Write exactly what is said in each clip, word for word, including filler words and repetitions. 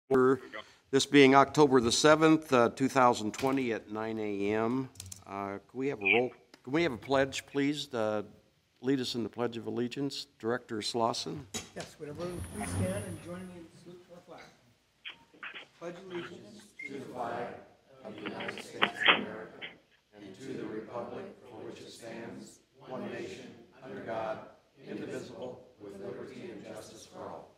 Order. This being October the seventh, uh, two thousand twenty at nine A M Uh, Can we have a roll, can we have a pledge, please? Uh, Lead us in the Pledge of Allegiance. Director Slauson. Yes, would everyone please stand and join me in the salute to our flag. Pledge allegiance to the flag of the United States of America and to the republic for which it stands, one nation, under God, indivisible, with liberty and justice for all.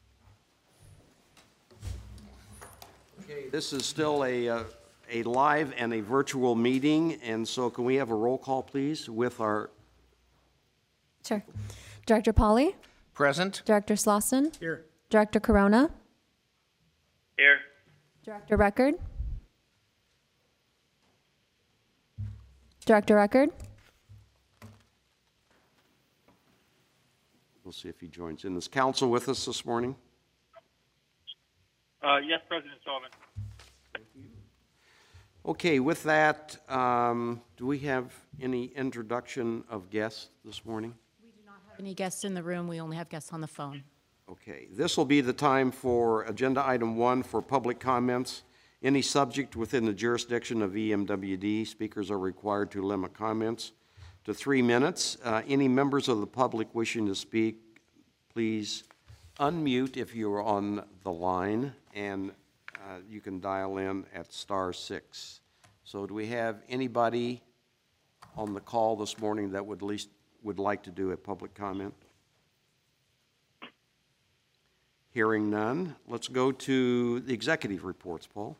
Okay, this is still a, uh, a live and a virtual meeting, and so can we have a roll call, please, with our... Sure. Director Polly? Present. Director Slauson? Here. Director Corona? Here. Director Record? Director Record? We'll see if he joins in. Is council with us this morning? Uh, yes, President Sullivan. Okay, with that, um, do we have any introduction of guests this morning? Any guests in the room? We only have guests on the phone. Okay, this will be the time for agenda item one for public comments. Any subject within the jurisdiction of E M W D, speakers are required to limit comments to three minutes. Uh, any members of the public wishing to speak, please unmute if you are on the line, and uh, you can dial in at star six. So do we have anybody on the call this morning that would at least would like to do a public comment? Hearing none, let's go to the executive reports, Paul.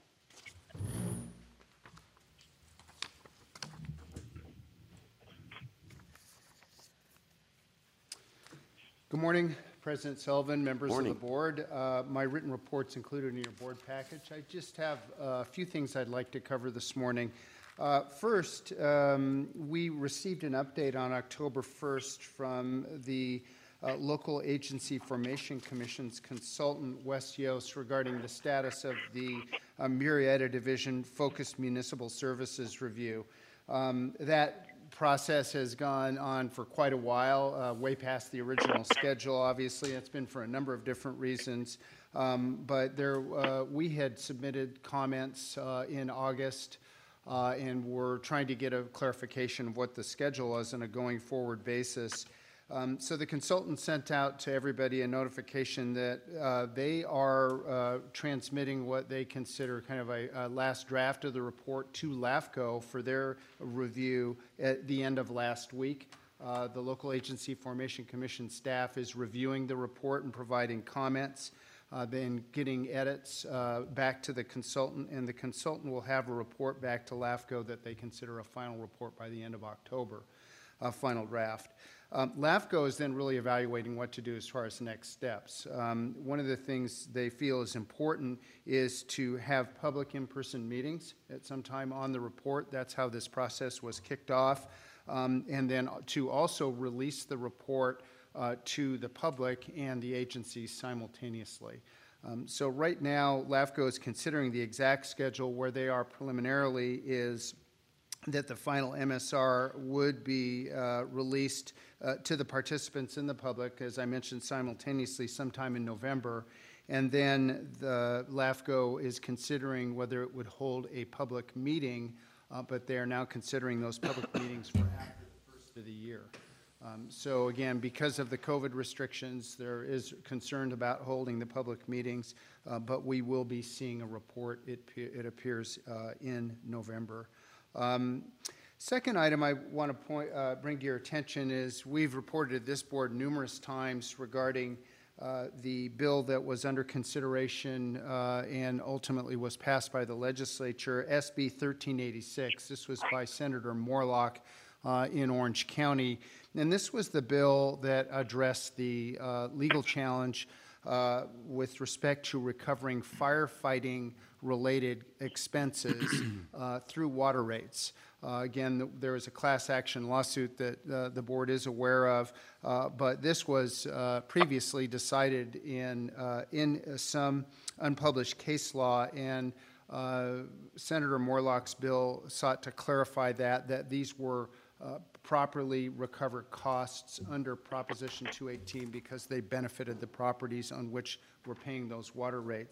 Good morning, President Sullivan, members Morning. of the board. Uh, my written report's included in your board package. I just have a few things I'd like to cover this morning. Uh, first, um, we received an update on October first from the uh, Local Agency Formation Commission's consultant, Wes Yost, regarding the status of the uh, Murrieta Division Focused Municipal Services Review. Um, that process has gone on for quite a while, uh, way past the original schedule, obviously. It's been for a number of different reasons. Um, but there, uh, we had submitted comments uh, in August, uh, and we're trying to get a clarification of what the schedule was on a going forward basis. Um, so the consultant sent out to everybody a notification that uh, they are uh, transmitting what they consider kind of a, a last draft of the report to LAFCO for their review at the end of last week. Uh, the Local Agency Formation Commission staff is reviewing the report and providing comments, uh, then getting edits uh, back to the consultant, and the consultant will have a report back to LAFCO that they consider a final report by the end of October, a final draft. Um, LAFCO is then really evaluating what to do as far as next steps. Um, one of the things they feel is important is to have public in-person meetings at some time on the report. That's how this process was kicked off. Um, and then to also release the report uh, to the public and the agencies simultaneously. Um, so right now, LAFCO is considering the exact schedule. Where they are preliminarily is that the final M S R would be uh, released uh, to the participants in the public, as I mentioned, simultaneously sometime in November. And then the LAFCO is considering whether it would hold a public meeting, uh, but they are now considering those public meetings for after the first of the year. Um, so again, because of the COVID restrictions, there is concern about holding the public meetings, uh, but we will be seeing a report, it, it appears, uh, in November. Um, second item I want to point, uh, bring to your attention is we've reported at this board numerous times regarding uh, the bill that was under consideration uh, and ultimately was passed by the legislature, S B thirteen eighty-six. This was by Senator Moorlach uh, in Orange County. And this was the bill that addressed the uh, legal challenge uh, with respect to recovering firefighting related expenses uh, through water rates. Uh, again, the, there is a class action lawsuit that uh, the board is aware of, uh, but this was uh, previously decided in, uh, in some unpublished case law, and uh, Senator Moorlach's bill sought to clarify that, that these were uh, properly recovered costs under Proposition two eighteen because they benefited the properties on which we're paying those water rates.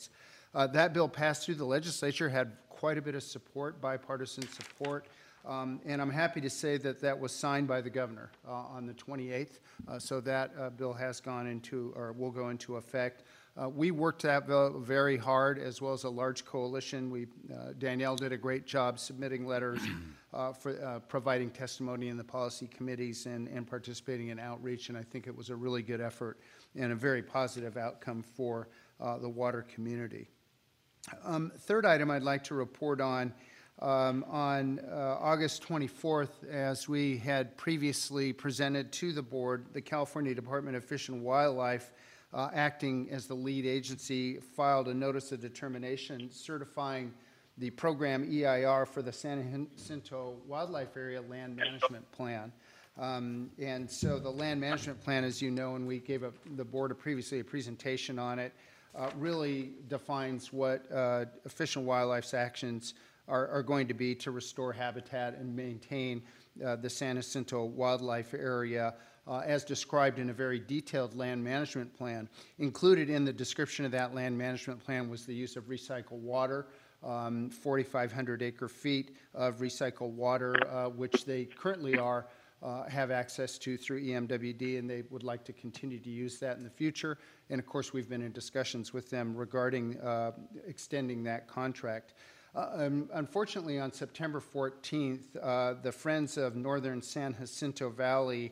Uh, That bill passed through the legislature, had quite a bit of support, bipartisan support, um, and I'm happy to say that that was signed by the governor uh, on the twenty-eighth, uh, so that uh, bill has gone into, or will go into effect. Uh, We worked that bill very hard, as well as a large coalition. We, uh, Danielle did a great job submitting letters, uh, for uh, providing testimony in the policy committees and, and participating in outreach, and I think it was a really good effort and a very positive outcome for uh, the water community. Um, Third item I'd like to report on, um, on uh, August twenty-fourth, as we had previously presented to the board, the California Department of Fish and Wildlife, uh, acting as the lead agency, filed a notice of determination certifying the program E I R for the San Jacinto Wildlife Area Land Management Plan. Um, and so the land management plan, as you know, and we gave a, the board a previously a presentation on it, uh, really defines what uh, Fish and Wildlife's actions are, are going to be to restore habitat and maintain uh, the San Jacinto Wildlife Area uh, as described in a very detailed land management plan. Included in the description of that land management plan was the use of recycled water, um, forty-five hundred acre feet of recycled water, uh, which they currently are Uh, have access to through E M W D, and they would like to continue to use that in the future. And of course, we've been in discussions with them regarding uh, extending that contract. Uh, um, unfortunately, on September fourteenth, uh, the Friends of Northern San Jacinto Valley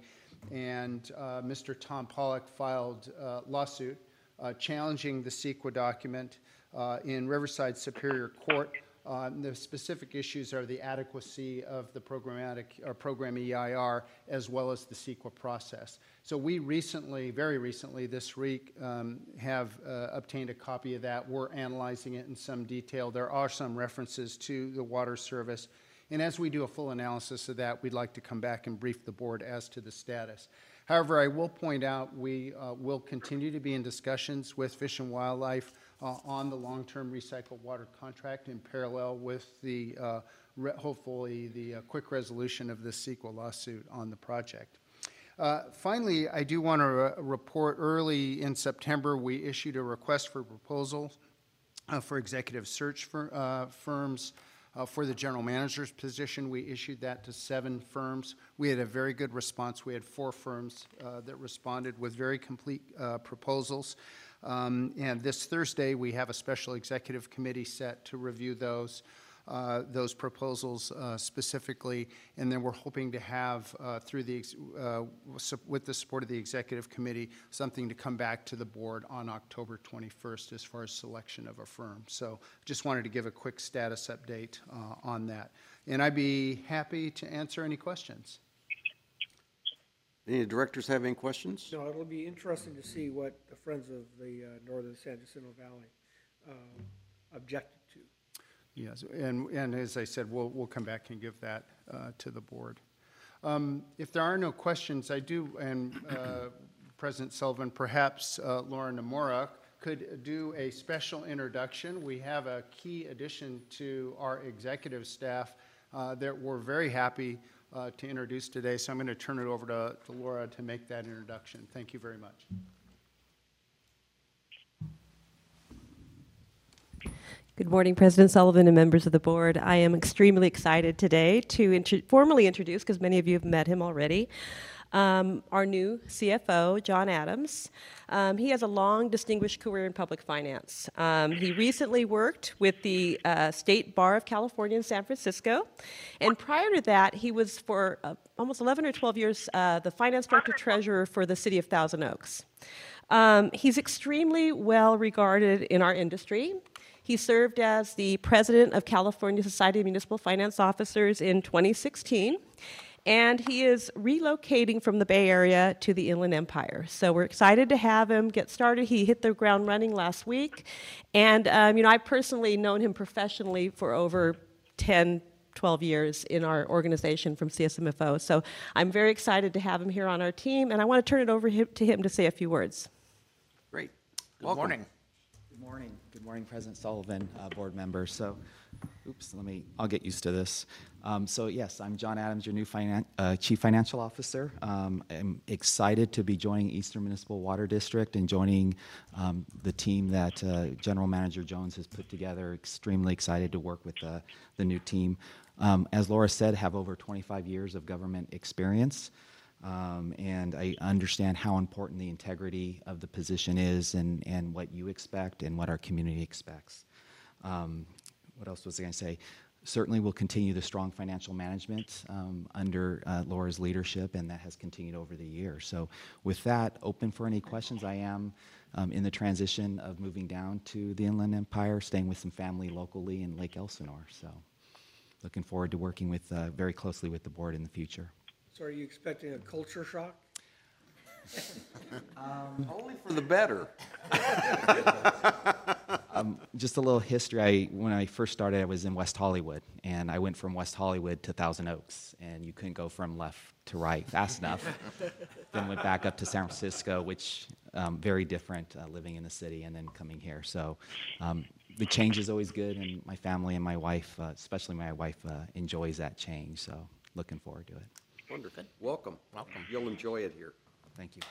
and uh, Mister Tom Pollock filed a lawsuit uh, challenging the CEQA document uh, in Riverside Superior Court. Uh, the specific issues are the adequacy of the programmatic or program E I R, as well as the CEQA process. So we recently, very recently this week, um, have uh, obtained a copy of that. We're analyzing it in some detail. There are some references to the water service. And as we do a full analysis of that, we'd like to come back and brief the board as to the status. However, I will point out we uh, will continue to be in discussions with Fish and Wildlife uh, on the long-term recycled water contract in parallel with the, uh, re hopefully, the uh, quick resolution of this CEQA lawsuit on the project. Uh, finally, I do want to re report early in September, we issued a request for proposals uh, for executive search fir uh, firms. Uh, for the general manager's position, we issued that to seven firms. We had a very good response. We had four firms uh, that responded with very complete uh, proposals. Um, and this Thursday, we have a special executive committee set to review those, uh, those proposals uh, specifically. And then we're hoping to have, uh, through the, uh, with the support of the executive committee, something to come back to the board on October twenty-first as far as selection of a firm. So just wanted to give a quick status update uh, on that. And I'd be happy to answer any questions. Any directors have any questions? No, it'll be interesting to see what the Friends of the uh, Northern San Jacinto Valley um, objected to. Yes, and, and as I said, we'll, we'll come back and give that uh, to the board. Um, if there are no questions, I do, and uh, President Sullivan, perhaps uh, Laura Nomura could do a special introduction. We have a key addition to our executive staff uh, that we're very happy uh, to introduce today, so I'm going to turn it over to, to Laura to make that introduction. Thank you very much. Good morning, President Sullivan and members of the board. I am extremely excited today to intro formally introduce, because many of you have met him already, um, our new C F O, John Adams. Um, he has a long, distinguished career in public finance. Um, he recently worked with the uh, State Bar of California in San Francisco, and prior to that, he was for uh, almost eleven or twelve years uh, the finance director treasurer for the city of Thousand Oaks. Um, he's extremely well regarded in our industry. He served as the president of California Society of Municipal Finance Officers in twenty sixteen, and he is relocating from the Bay Area to the Inland Empire. So we're excited to have him get started. He hit the ground running last week, and um, you know, I've personally known him professionally for over ten, twelve years in our organization from C S M F O. So I'm very excited to have him here on our team, and I want to turn it over to him to say a few words. Great. Good Welcome. morning. Good morning. Good morning, President Sullivan, uh, board members. So, oops, let me, I'll get used to this. Um, so yes, I'm John Adams, your new finan uh, Chief Financial Officer. Um, I'm excited to be joining Eastern Municipal Water District and joining um, the team that uh, General Manager Jones has put together. Extremely excited to work with uh, the new team. Um, as Laura said, have over twenty-five years of government experience. Um, and I understand how important the integrity of the position is and, and what you expect and what our community expects. Um, what else was I going to say? Certainly we'll continue the strong financial management um, under uh, Laura's leadership, and that has continued over the years. So with that, open for any questions. I am um, in the transition of moving down to the Inland Empire, staying with some family locally in Lake Elsinore. So looking forward to working with uh, very closely with the board in the future. So are you expecting a culture shock? Only for the better. Um, just a little history. I, when I first started, I was in West Hollywood, and I went from West Hollywood to Thousand Oaks, and you couldn't go from left to right fast enough. Then went back up to San Francisco, which um, very different uh, living in the city, and then coming here. So um, the change is always good, and my family and my wife, uh, especially my wife, uh, enjoys that change. So looking forward to it. Wonderful. Welcome. Welcome. You'll enjoy it here. Thank you.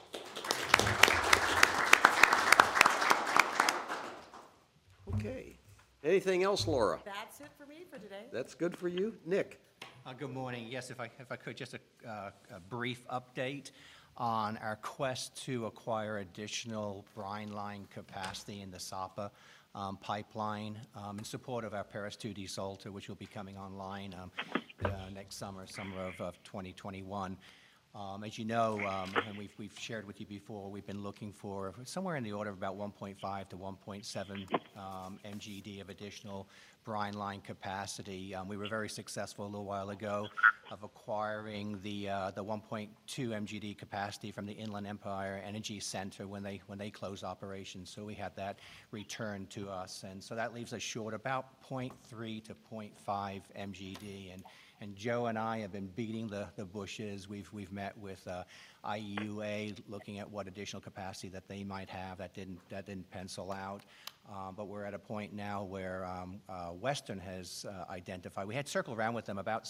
Okay. Anything else, Laura? That's it for me for today. That's good for you? Nick? Uh, Good morning. Yes, if I, if I could, just a, uh, a brief update on our quest to acquire additional brine line capacity in the Sapa um, pipeline um, in support of our Paris two desalter, which will be coming online um, uh, next summer, summer of, of twenty twenty-one. Um, As you know, um, and we've, we've shared with you before, we've been looking for somewhere in the order of about one point five to one point seven um, M G D of additional brine line capacity. Um, we were very successful a little while ago of acquiring the uh, the one point two M G D capacity from the Inland Empire Energy Center when they when they closed operations. So we had that returned to us, and so that leaves us short about zero point three to zero point five M G D. And And Joe and I have been beating the, the bushes. We've, we've met with uh, I E U A, looking at what additional capacity that they might have. That didn't, that didn't pencil out. Uh, but we're at a point now where um, uh, Western has uh, identified. We had circled around with them about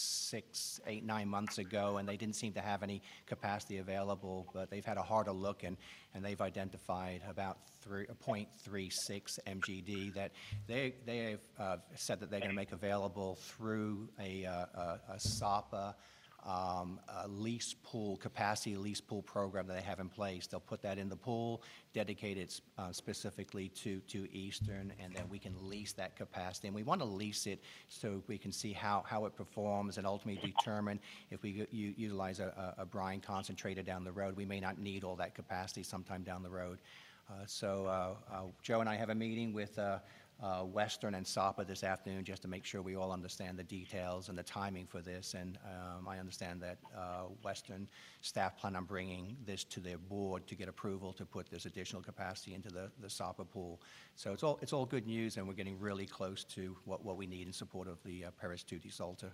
six, eight, nine months ago, and they didn't seem to have any capacity available. But they've had a harder look, and, and they've identified about zero point three six M G D that they, they have uh, said that they're going to make available through a, uh, a, a Sapa um, a lease pool, capacity lease pool program that they have in place. They'll put that in the pool, dedicate it uh, specifically to, to Eastern, and then we can lease that capacity. And we want to lease it so we can see how, how it performs and ultimately determine if we u utilize a, a, a brine concentrator down the road. We may not need all that capacity sometime down the road. Uh, so uh, uh, Joe and I have a meeting with uh, uh, Western and Sapa this afternoon just to make sure we all understand the details and the timing for this. And um, I understand that uh, Western staff plan on bringing this to their board to get approval to put this additional capacity into the, the Sapa pool. So it's all, it's all good news, and we're getting really close to what, what we need in support of the uh, Paris two desalter.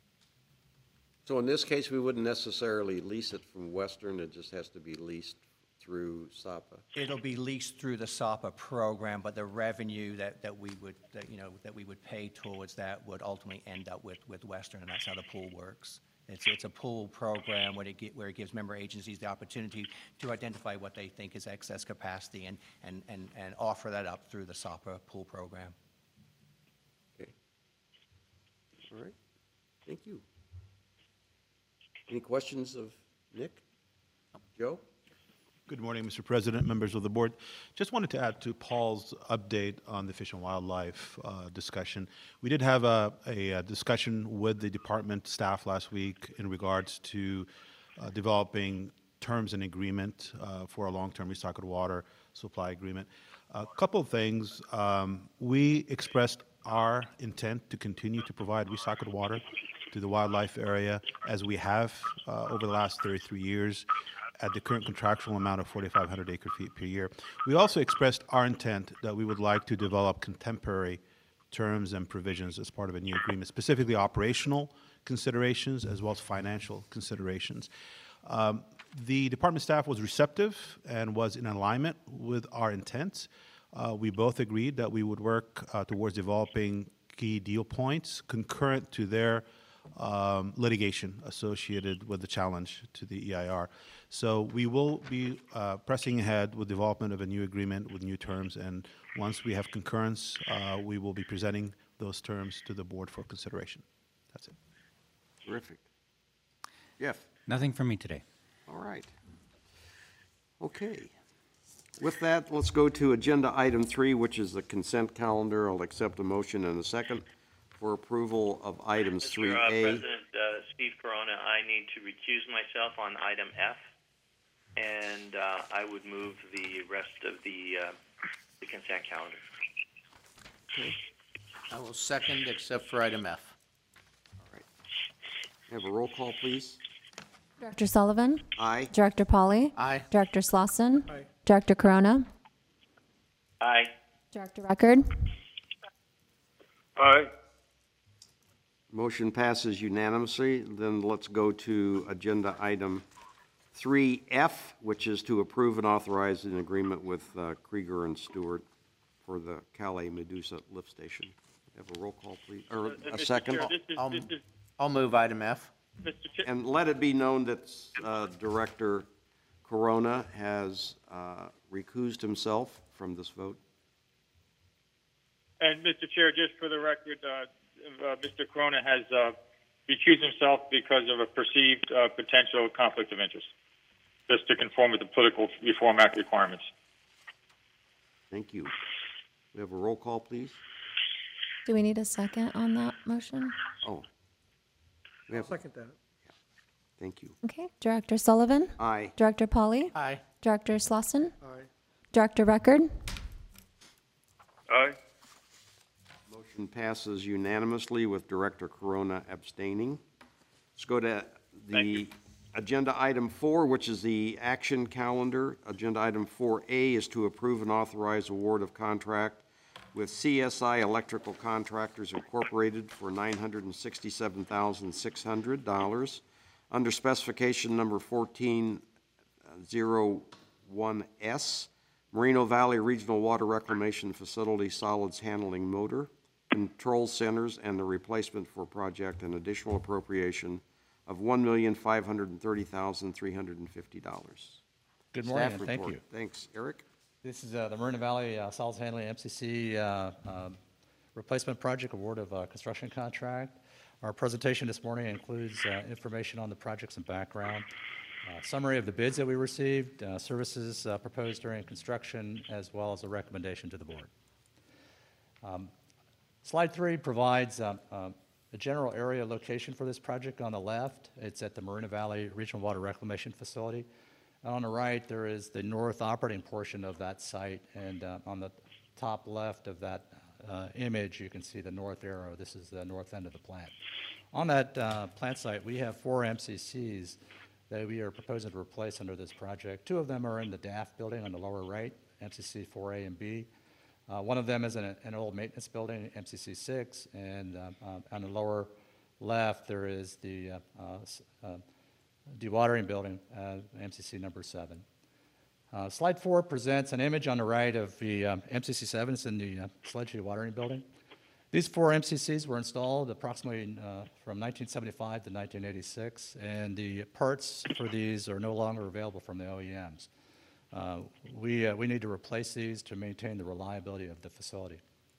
So in this case, we wouldn't necessarily lease it from Western, it just has to be leased through Sapa? It'll be leased through the Sapa program, but the revenue that, that we would, that, you know, that we would pay towards that would ultimately end up with, with Western, and that's how the pool works. It's, it's a pool program where it, get, where it gives member agencies the opportunity to identify what they think is excess capacity and, and, and, and offer that up through the Sapa pool program. Okay. All right. Thank you. Any questions of Nick? Joe? Good morning, Mister President, members of the board. Just wanted to add to Paul's update on the Fish and Wildlife uh, discussion. We did have a, a, a discussion with the department staff last week in regards to uh, developing terms and agreement uh, for a long-term recycled water supply agreement. A couple of things. Um, we expressed our intent to continue to provide recycled water to the wildlife area as we have uh, over the last thirty-three years. At the current contractual amount of forty-five hundred acre feet per year. We also expressed our intent that we would like to develop contemporary terms and provisions as part of a new agreement, specifically operational considerations as well as financial considerations. Um, the department staff was receptive and was in alignment with our intent. uh, we both agreed that we would work uh, towards developing key deal points concurrent to their um, litigation associated with the challenge to the E I R. So we will be uh, pressing ahead with development of a new agreement with new terms, and once we have concurrence, uh, we will be presenting those terms to the board for consideration. That's it. Terrific. Jeff? Nothing from me today. All right. Okay. With that, let's go to agenda item three, which is the consent calendar. I'll accept a motion in a second for approval of items three A. Mister Uh, President uh, Steve Corona, I need to recuse myself on item F, and uh, I would move the rest of the, uh, the consent calendar. Okay. I will second, except for item F. All right. Have a roll call, please. Director Sullivan? Aye. Director Polly? Aye. Director Slauson? Aye. Director Corona? Aye. Director Record? Aye. Motion passes unanimously. Then let's go to agenda item three F, which is to approve and authorize an agreement with uh, Krieger and Stewart for the Calais Medusa lift station. Have a roll call, please, or Uh, a Mister second. Chair, this is- I'll- this is- I'll move item F. Mister Chair, And let it be known that uh, Director Corona has uh, recused himself from this vote. and Mister Chair, just for the record, uh, uh, Mister Corona has uh, recused himself because of a perceived uh, potential conflict of interest, just to conform with the Political Reform Act requirements. Thank you. We have a roll call, please. Do we need a second on that motion? Oh. We have, Second that. thank you. Okay. Director Sullivan? Aye. Director Polly? Aye. Director Slauson? Aye. Director Record? Aye. Motion passes unanimously with Director Corona abstaining. Let's go to the agenda item four, which is the action calendar. Agenda item four A is to approve and authorize award of contract with C S I Electrical Contractors Incorporated for nine hundred sixty-seven thousand six hundred dollars under specification number fourteen oh one S, Moreno Valley Regional Water Reclamation Facility Solids Handling Motor, Control Centers, and the replacement for project and additional appropriation of one million five hundred thirty thousand three hundred fifty dollars. Good morning, Staff and thank report. you. Thanks. Eric? This is uh, the Moreno Valley uh, Solids Handling M C C uh, um, Replacement Project Award of uh, Construction Contract. Our presentation this morning includes uh, information on the projects and background, uh, summary of the bids that we received, uh, services uh, proposed during construction, as well as a recommendation to the board. Um, Slide three provides uh, uh, a general area location for this project on the left. It's at the Moreno Valley Regional Water Reclamation Facility. And on the right, there is the north operating portion of that site, and uh, on the top left of that uh, image, you can see the north arrow. This is the north end of the plant. On that uh, plant site, we have four M C Cs that we are proposing to replace under this project. Two of them are in the D A F building on the lower right, M C C four A and B. Uh, one of them is in a, an old maintenance building, M C C six, and uh, uh, on the lower left, there is the uh, uh, uh, dewatering building, uh, M C C number seven. Uh, slide four presents an image on the right of the um, M C C seven. It's in the uh, Sledge dewatering building. These four M C Cs were installed approximately uh, from nineteen seventy-five to nineteen eighty-six, and the parts for these are no longer available from the O E Ms. Uh, we, uh, we need to replace these to maintain the reliability of the facility.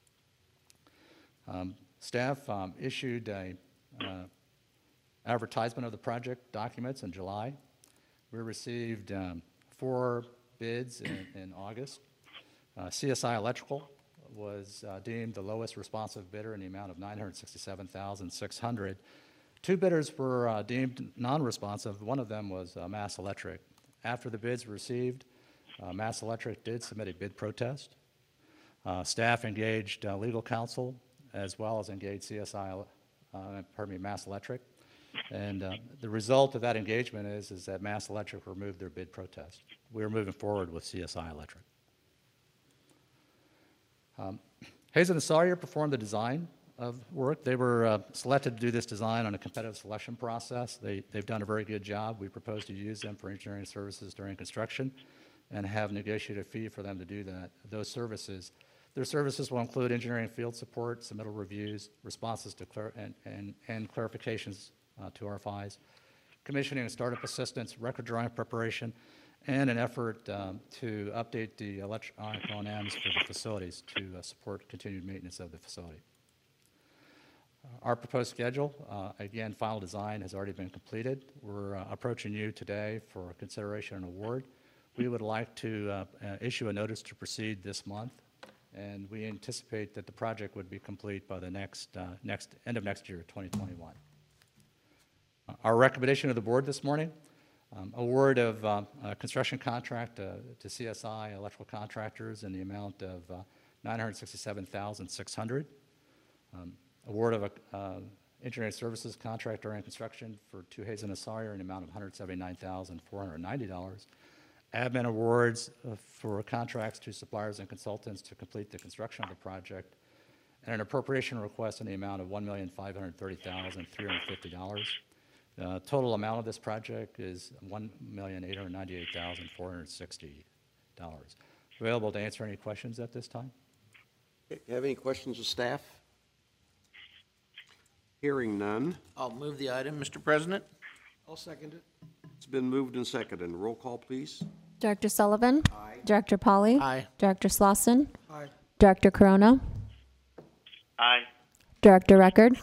Um, staff um, issued a uh, advertisement of the project documents in July. We received um, four bids in, in August. Uh, C S I Electrical was uh, deemed the lowest responsive bidder in the amount of nine hundred sixty-seven thousand six hundred dollars. Two bidders were uh, deemed non-responsive. One of them was uh, Mass Electric. After the bids were received, uh, Mass Electric did submit a bid protest. Uh, staff engaged uh, legal counsel as well as engaged C S I, uh, pardon me, Mass Electric. And uh, the result of that engagement is, is that Mass Electric removed their bid protest. We are moving forward with C S I Electric. Um, Hazen and Sawyer performed the design of work. They were uh, selected to do this design on a competitive selection process. They, they've done a very good job. We propose to use them for engineering services during construction. and have negotiated a fee for them to do that, those services. Their services will include engineering field support, submittal reviews, responses to clar- and, and, and clarifications uh, to R F Is, commissioning and startup assistance, record drawing preparation, and an effort um, to update the electronic O and Ms for the facilities to uh, support continued maintenance of the facility. Uh, Our proposed schedule, uh, again, final design has already been completed. We're uh, approaching you today for consideration and award. We would like to uh, uh, issue a notice to proceed this month, and we anticipate that the project would be complete by the next, uh, next end of next year, twenty twenty-one. Uh, Our recommendation to the board this morning, um, award of uh, a construction contract uh, to C S I Electrical Contractors in the amount of uh, nine hundred sixty-seven thousand six hundred dollars. Um, award of a uh, engineering services contract during construction for Two Hazen and Sawyer in the amount of one hundred seventy-nine thousand four hundred ninety dollars. Admin awards uh, for contracts to suppliers and consultants to complete the construction of the project, and an appropriation request in the amount of one million five hundred thirty thousand three hundred fifty dollars. The total amount of this project is one million eight hundred ninety-eight thousand four hundred sixty dollars. Available to answer any questions at this time? Okay, have any questions of staff? Hearing none. I'll move the item, Mister President. I'll second it. It's been moved and seconded. Roll call, please. Director Sullivan? Aye. Director Polly? Aye. Director Slauson? Aye. Director Corona? Aye. Director Record?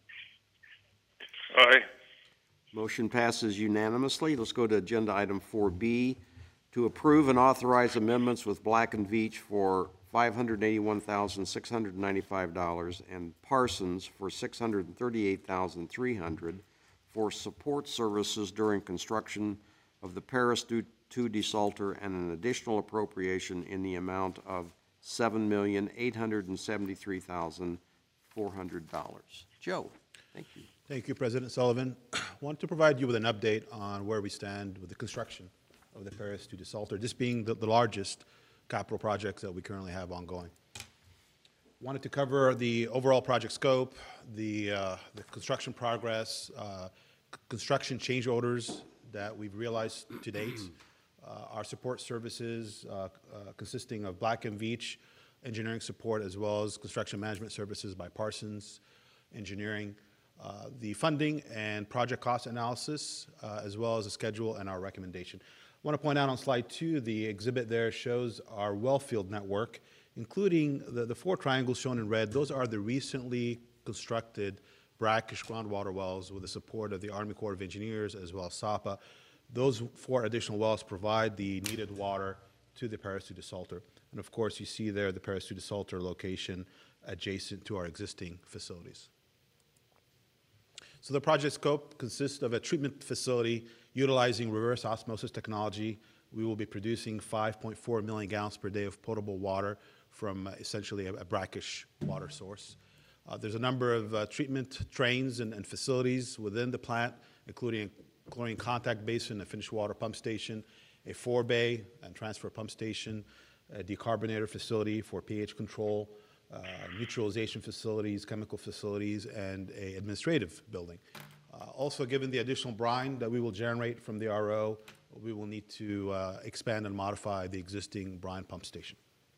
Aye. Motion passes unanimously. Let's go to agenda item four B, to approve and authorize amendments with Black and Veatch for five hundred eighty-one thousand six hundred ninety-five dollars and Parsons for six hundred thirty-eight thousand three hundred dollars for support services during construction of the Paris two desalter, and an additional appropriation in the amount of seven million eight hundred seventy-three thousand four hundred dollars. Joe, thank you. Thank you, President Sullivan. I want to provide you with an update on where we stand with the construction of the Paris two desalter, this being the, the largest capital projects that we currently have ongoing. Wanted to cover the overall project scope, the, uh, the construction progress, uh, c- construction change orders that we've realized to date, uh, our support services uh, uh, consisting of Black and Veatch engineering support, as well as construction management services by Parsons Engineering, uh, the funding and project cost analysis, uh, as well as the schedule and our recommendation. I want to point out on slide two, the exhibit there shows our well field network, including the, the four triangles shown in red. Those are the recently constructed brackish groundwater wells with the support of the Army Corps of Engineers as well as S A P A. Those four additional wells provide the needed water to the Paris two desalter. And of course, you see there the Paris two desalter location adjacent to our existing facilities. So the project scope consists of a treatment facility utilizing reverse osmosis technology. We will be producing five point four million gallons per day of potable water from uh, essentially a, a brackish water source. Uh, there's a number of uh, treatment trains and, and facilities within the plant, including a chlorine contact basin, a finished water pump station, a four-bay and transfer pump station, a decarbonator facility for pH control, uh, neutralization facilities, chemical facilities, and a administrative building. Uh, also, given the additional brine that we will generate from the R O, we will need to uh, expand and modify the existing brine pump station.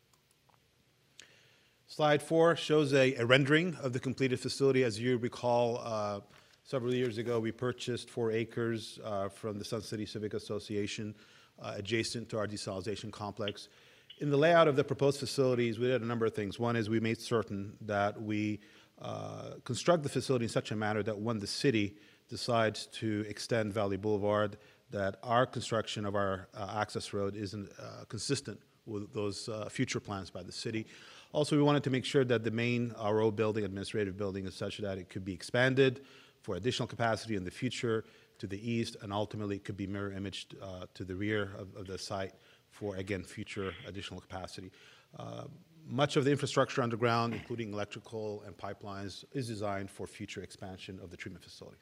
Slide four shows a, a rendering of the completed facility. As you recall, uh, several years ago, we purchased four acres uh, from the Sun City Civic Association uh, adjacent to our desalination complex. In the layout of the proposed facilities, we did a number of things. One is we made certain that we uh, construct the facility in such a manner that when the city decides to extend Valley Boulevard, that our construction of our uh, access road isn't uh, consistent with those uh, future plans by the city. Also, we wanted to make sure that the main R O building, administrative building, is such that it could be expanded for additional capacity in the future to the east, and ultimately it could be mirror imaged uh, to the rear of, of the site for, again, future additional capacity. Uh, much of the infrastructure underground, including electrical and pipelines, is designed for future expansion of the treatment facility.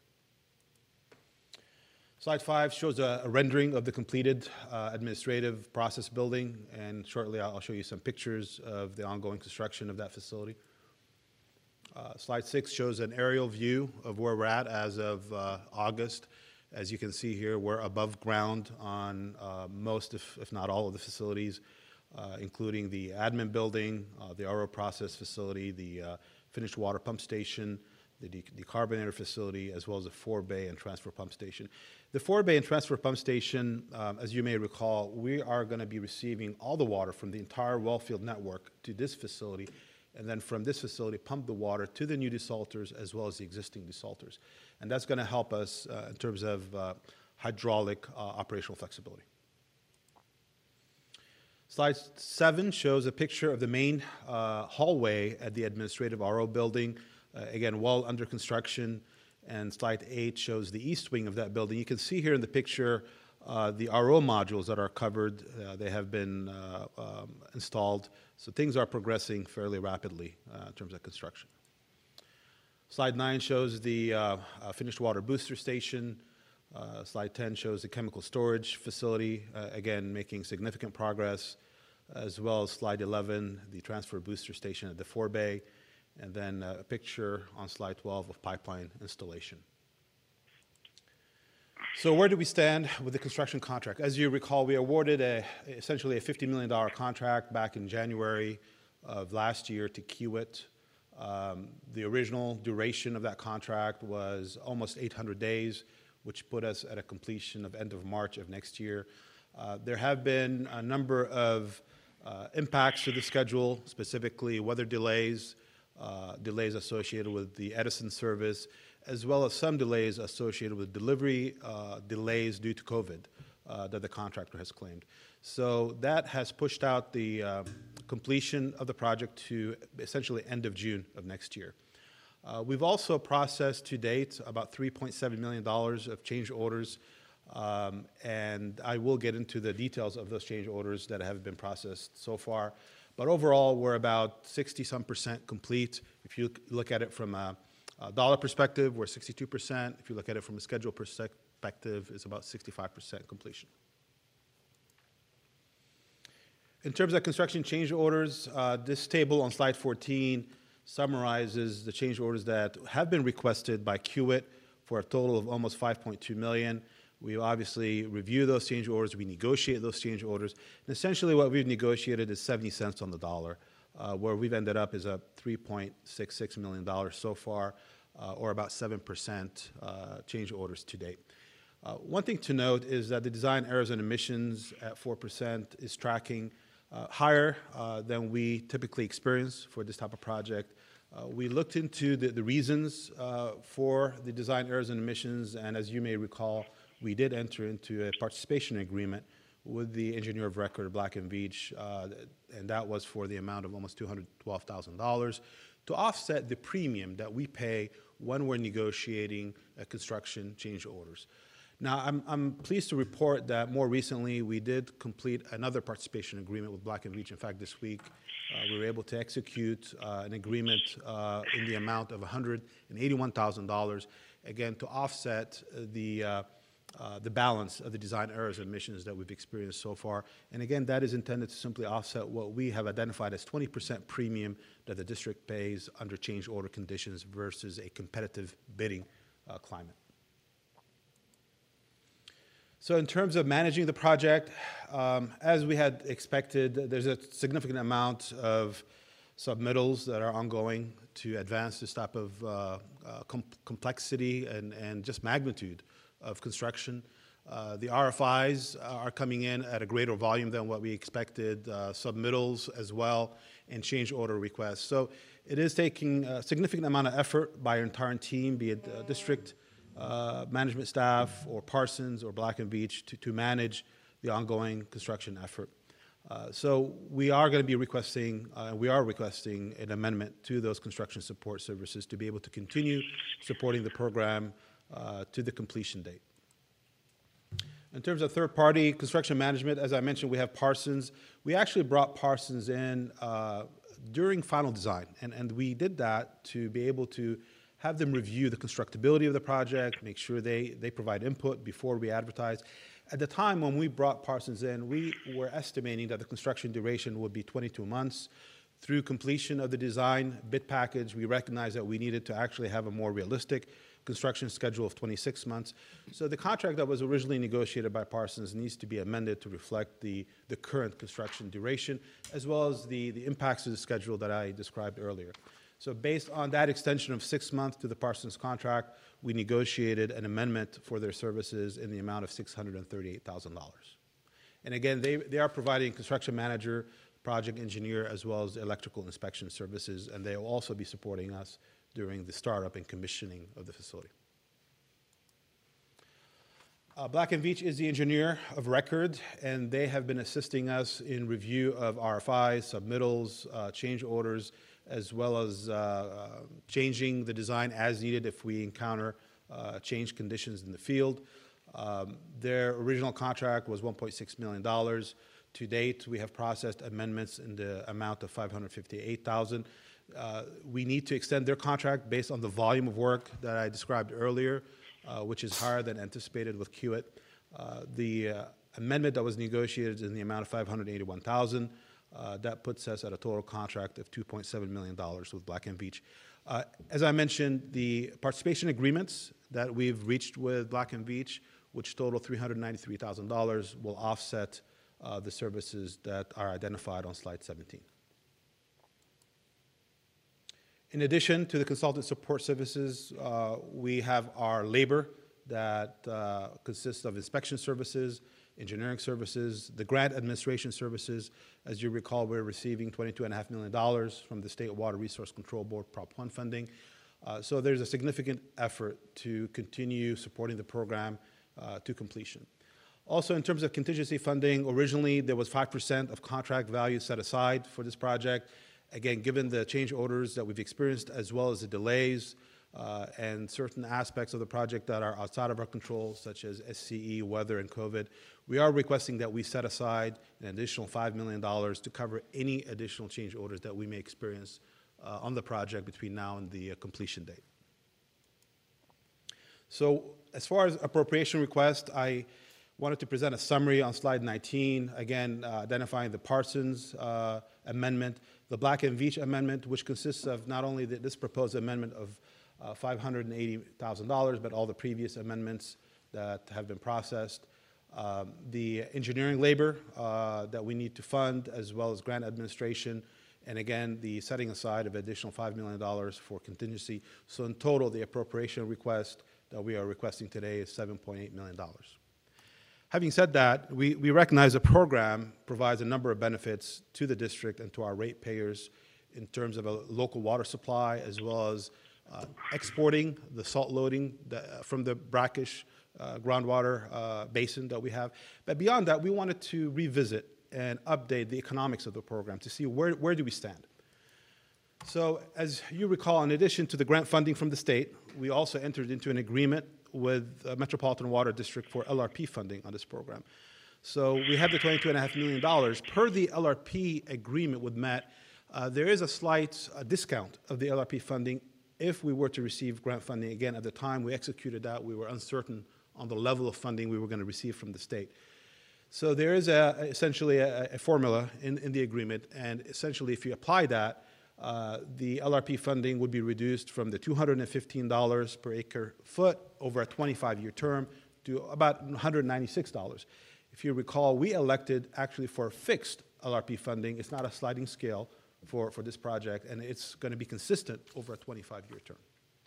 Slide five shows a, a rendering of the completed uh, administrative process building, and shortly I'll show you some pictures of the ongoing construction of that facility. Uh, slide six shows an aerial view of where we're at as of uh, August. As you can see here, we're above ground on uh, most, if, if not all, of the facilities, uh, including the admin building, uh, the R O process facility, the uh, finished water pump station, the de decarbonator facility, as well as the forebay and transfer pump station. The forebay and transfer pump station, um, as you may recall, we are going to be receiving all the water from the entire wellfield network to this facility, and then from this facility pump the water to the new desalters as well as the existing desalters. And that's going to help us uh, in terms of uh, hydraulic uh, operational flexibility. Slide seven shows a picture of the main uh, hallway at the administrative R O building, uh, again, well under construction. And slide eight shows the east wing of that building. You can see here in the picture uh, the R O modules that are covered. Uh, they have been uh, um, installed. So things are progressing fairly rapidly uh, in terms of construction. Slide nine shows the uh, uh, finished water booster station. Uh, slide ten shows the chemical storage facility, uh, again, making significant progress, as well as slide eleven, the transfer booster station at the forebay, and then uh, a picture on slide twelve of pipeline installation. So where do we stand with the construction contract? As you recall, we awarded a, essentially a fifty million dollar contract back in January of last year to Kiewit. Um, the original duration of that contract was almost eight hundred days, which put us at a completion of end of March of next year. Uh, there have been a number of uh, impacts to the schedule, specifically weather delays, uh, delays associated with the Edison service, as well as some delays associated with delivery uh, delays due to COVID uh, that the contractor has claimed. So that has pushed out the uh, completion of the project to essentially end of June of next year. Uh, we've also processed to date about three point seven million dollars of change orders, um, and I will get into the details of those change orders that have been processed so far. But overall, we're about sixty some percent complete. If you look at it from a, a dollar perspective, we're sixty-two percent. If you look at it from a schedule perspective, it's about sixty-five percent completion. In terms of construction change orders, uh, this table on slide fourteen summarizes the change orders that have been requested by Kiewit for a total of almost five point two million dollars. We obviously review those change orders, we negotiate those change orders, and essentially what we've negotiated is seventy cents on the dollar. Uh, where we've ended up is a three point six six million dollars so far, uh, or about seven percent uh, change orders to date. Uh, one thing to note is that the design errors and emissions at four percent is tracking Uh, higher uh, than we typically experience for this type of project. Uh, we looked into the, the reasons uh, for the design errors and emissions, and as you may recall, we did enter into a participation agreement with the engineer of record, Black and Veatch, uh, and that was for the amount of almost two hundred twelve thousand dollars to offset the premium that we pay when we're negotiating uh, construction change orders. Now, I'm, I'm pleased to report that more recently we did complete another participation agreement with Black and Veatch. In fact, this week uh, we were able to execute uh, an agreement uh, in the amount of one hundred eighty-one thousand dollars, again, to offset the, uh, uh, the balance of the design errors and emissions that we've experienced so far. And again, that is intended to simply offset what we have identified as twenty percent premium that the district pays under change order conditions versus a competitive bidding uh, climate. So in terms of managing the project, um, as we had expected, there's a significant amount of submittals that are ongoing to advance this type of uh, uh, com complexity and, and just magnitude of construction. Uh, the R F Is are coming in at a greater volume than what we expected, uh, submittals as well, and change order requests. So it is taking a significant amount of effort by our entire team, be it uh, district, Uh, management staff or Parsons or Black and Veatch to, to manage the ongoing construction effort. Uh, so we are going to be requesting, uh, we are requesting an amendment to those construction support services to be able to continue supporting the program uh, to the completion date. In terms of third-party construction management, as I mentioned, we have Parsons. We actually brought Parsons in uh, during final design, and, and we did that to be able to have them review the constructability of the project, make sure they, they provide input before we advertise. At the time when we brought Parsons in, we were estimating that the construction duration would be twenty-two months. Through completion of the design bid package, we recognized that we needed to actually have a more realistic construction schedule of twenty-six months. So the contract that was originally negotiated by Parsons needs to be amended to reflect the, the current construction duration, as well as the, the impacts to the schedule that I described earlier. So based on that extension of six months to the Parsons contract, we negotiated an amendment for their services in the amount of six hundred thirty-eight thousand dollars. And again, they, they are providing construction manager, project engineer, as well as electrical inspection services, and they will also be supporting us during the startup and commissioning of the facility. Uh, Black and Veatch is the engineer of record, and they have been assisting us in review of R F Is, submittals, uh, change orders, as well as uh, uh, changing the design as needed if we encounter uh, change conditions in the field. Um, their original contract was one point six million dollars. To date, we have processed amendments in the amount of five hundred fifty-eight thousand dollars. Uh, we need to extend their contract based on the volume of work that I described earlier, uh, which is higher than anticipated with Kiewit. Uh, the uh, amendment that was negotiated is in the amount of five hundred eighty-one thousand dollars. Uh, that puts us at a total contract of two point seven million dollars with Black and Veatch. Uh, as I mentioned, the participation agreements that we've reached with Black and Veatch, which total three hundred ninety-three thousand dollars, will offset uh, the services that are identified on slide seventeen. In addition to the consultant support services, uh, we have our labor that uh, consists of inspection services, engineering services, the grant administration services. As you recall, we're receiving twenty-two point five million dollars from the State Water Resource Control Board Prop one funding. Uh, so there's a significant effort to continue supporting the program uh, to completion. Also, in terms of contingency funding, originally there was five percent of contract value set aside for this project. Again, given the change orders that we've experienced, as well as the delays uh, and certain aspects of the project that are outside of our control, such as S C E, weather, and COVID, we are requesting that we set aside an additional five million dollars to cover any additional change orders that we may experience uh, on the project between now and the uh, completion date. So as far as appropriation request, I wanted to present a summary on slide nineteen, again, uh, identifying the Parsons uh, amendment, the Black and Veatch amendment, which consists of not only the, this proposed amendment of uh, five hundred eighty thousand dollars, but all the previous amendments that have been processed, um, the engineering labor uh, that we need to fund, as well as grant administration, and again, the setting aside of additional five million dollars for contingency. So in total, the appropriation request that we are requesting today is seven point eight million dollars. Having said that, we, we recognize the program provides a number of benefits to the district and to our ratepayers in terms of a local water supply, as well as uh, exporting the salt loading that, from the brackish uh, groundwater uh, basin that we have. But beyond that, we wanted to revisit and update the economics of the program to see where, where do we stand. So as you recall, in addition to the grant funding from the state, we also entered into an agreement with uh, Metropolitan Water District for L R P funding on this program. So we have the twenty-two point five million dollars. Per the L R P agreement with M E T, uh, there is a slight uh, discount of the L R P funding if we were to receive grant funding. Again, at the time we executed that, we were uncertain on the level of funding we were going to receive from the state. So there is a, essentially a, a formula in, in the agreement, and essentially if you apply that, Uh, the L R P funding would be reduced from the two hundred fifteen dollars per acre foot over a twenty-five year term to about one hundred ninety-six dollars. If you recall, we elected actually for fixed L R P funding. It's not a sliding scale for, for this project, and it's going to be consistent over a twenty-five year term.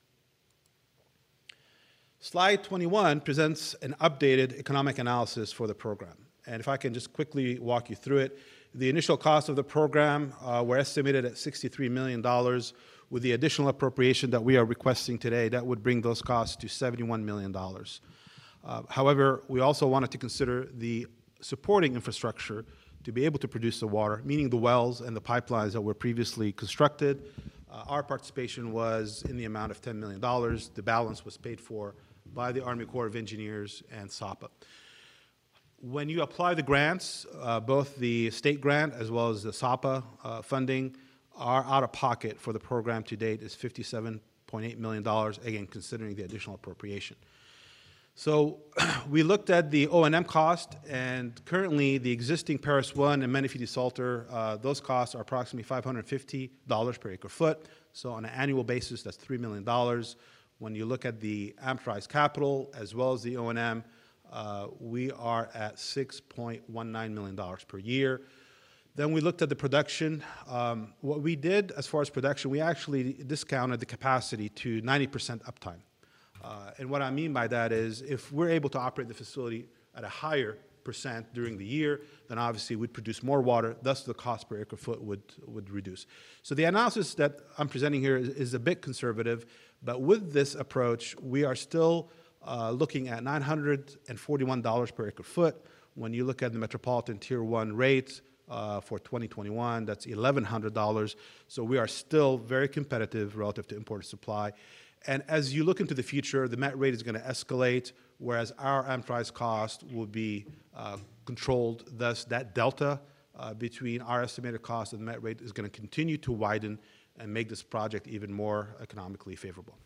Slide twenty-one presents an updated economic analysis for the program. And if I can just quickly walk you through it. The initial cost of the program uh, were estimated at sixty-three million dollars. With the additional appropriation that we are requesting today, that would bring those costs to seventy-one million dollars. Uh, however, we also wanted to consider the supporting infrastructure to be able to produce the water, meaning the wells and the pipelines that were previously constructed. Uh, our participation was in the amount of ten million dollars. The balance was paid for by the Army Corps of Engineers and S A P A. When you apply the grants, uh, both the state grant as well as the S A P A uh, funding, our out-of-pocket for the program to date is fifty-seven point eight million dollars, again, considering the additional appropriation. So we looked at the O and M cost, and currently the existing Paris one and Menifee Salter, uh, those costs are approximately five hundred fifty dollars per acre foot. So on an annual basis, that's three million dollars. When you look at the amortized capital as well as the O and M, uh, we are at six point one nine million dollars per year. Then we looked at the production. Um, what we did as far as production, we actually discounted the capacity to ninety percent uptime. Uh, and what I mean by that is if we're able to operate the facility at a higher percent during the year, then obviously we'd produce more water, thus the cost per acre foot would, would reduce. So the analysis that I'm presenting here is, is a bit conservative, but with this approach, we are still uh, looking at nine hundred forty-one dollars per acre foot. When you look at the Metropolitan Tier one rates uh, for twenty twenty-one, that's eleven hundred dollars. So we are still very competitive relative to imported supply. And as you look into the future, the Met rate is going to escalate, whereas our amortized cost will be uh, controlled. Thus, that delta uh, between our estimated cost and the Met rate is going to continue to widen and make this project even more economically favorable.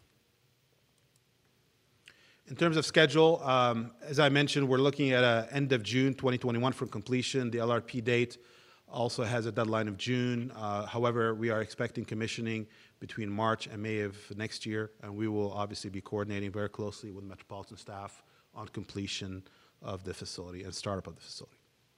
In terms of schedule, um, as I mentioned, we're looking at uh, end of June twenty twenty-one for completion. The L R P date also has a deadline of June. Uh, however, we are expecting commissioning between March and May of next year, and we will obviously be coordinating very closely with Metropolitan staff on completion of the facility and startup of the facility.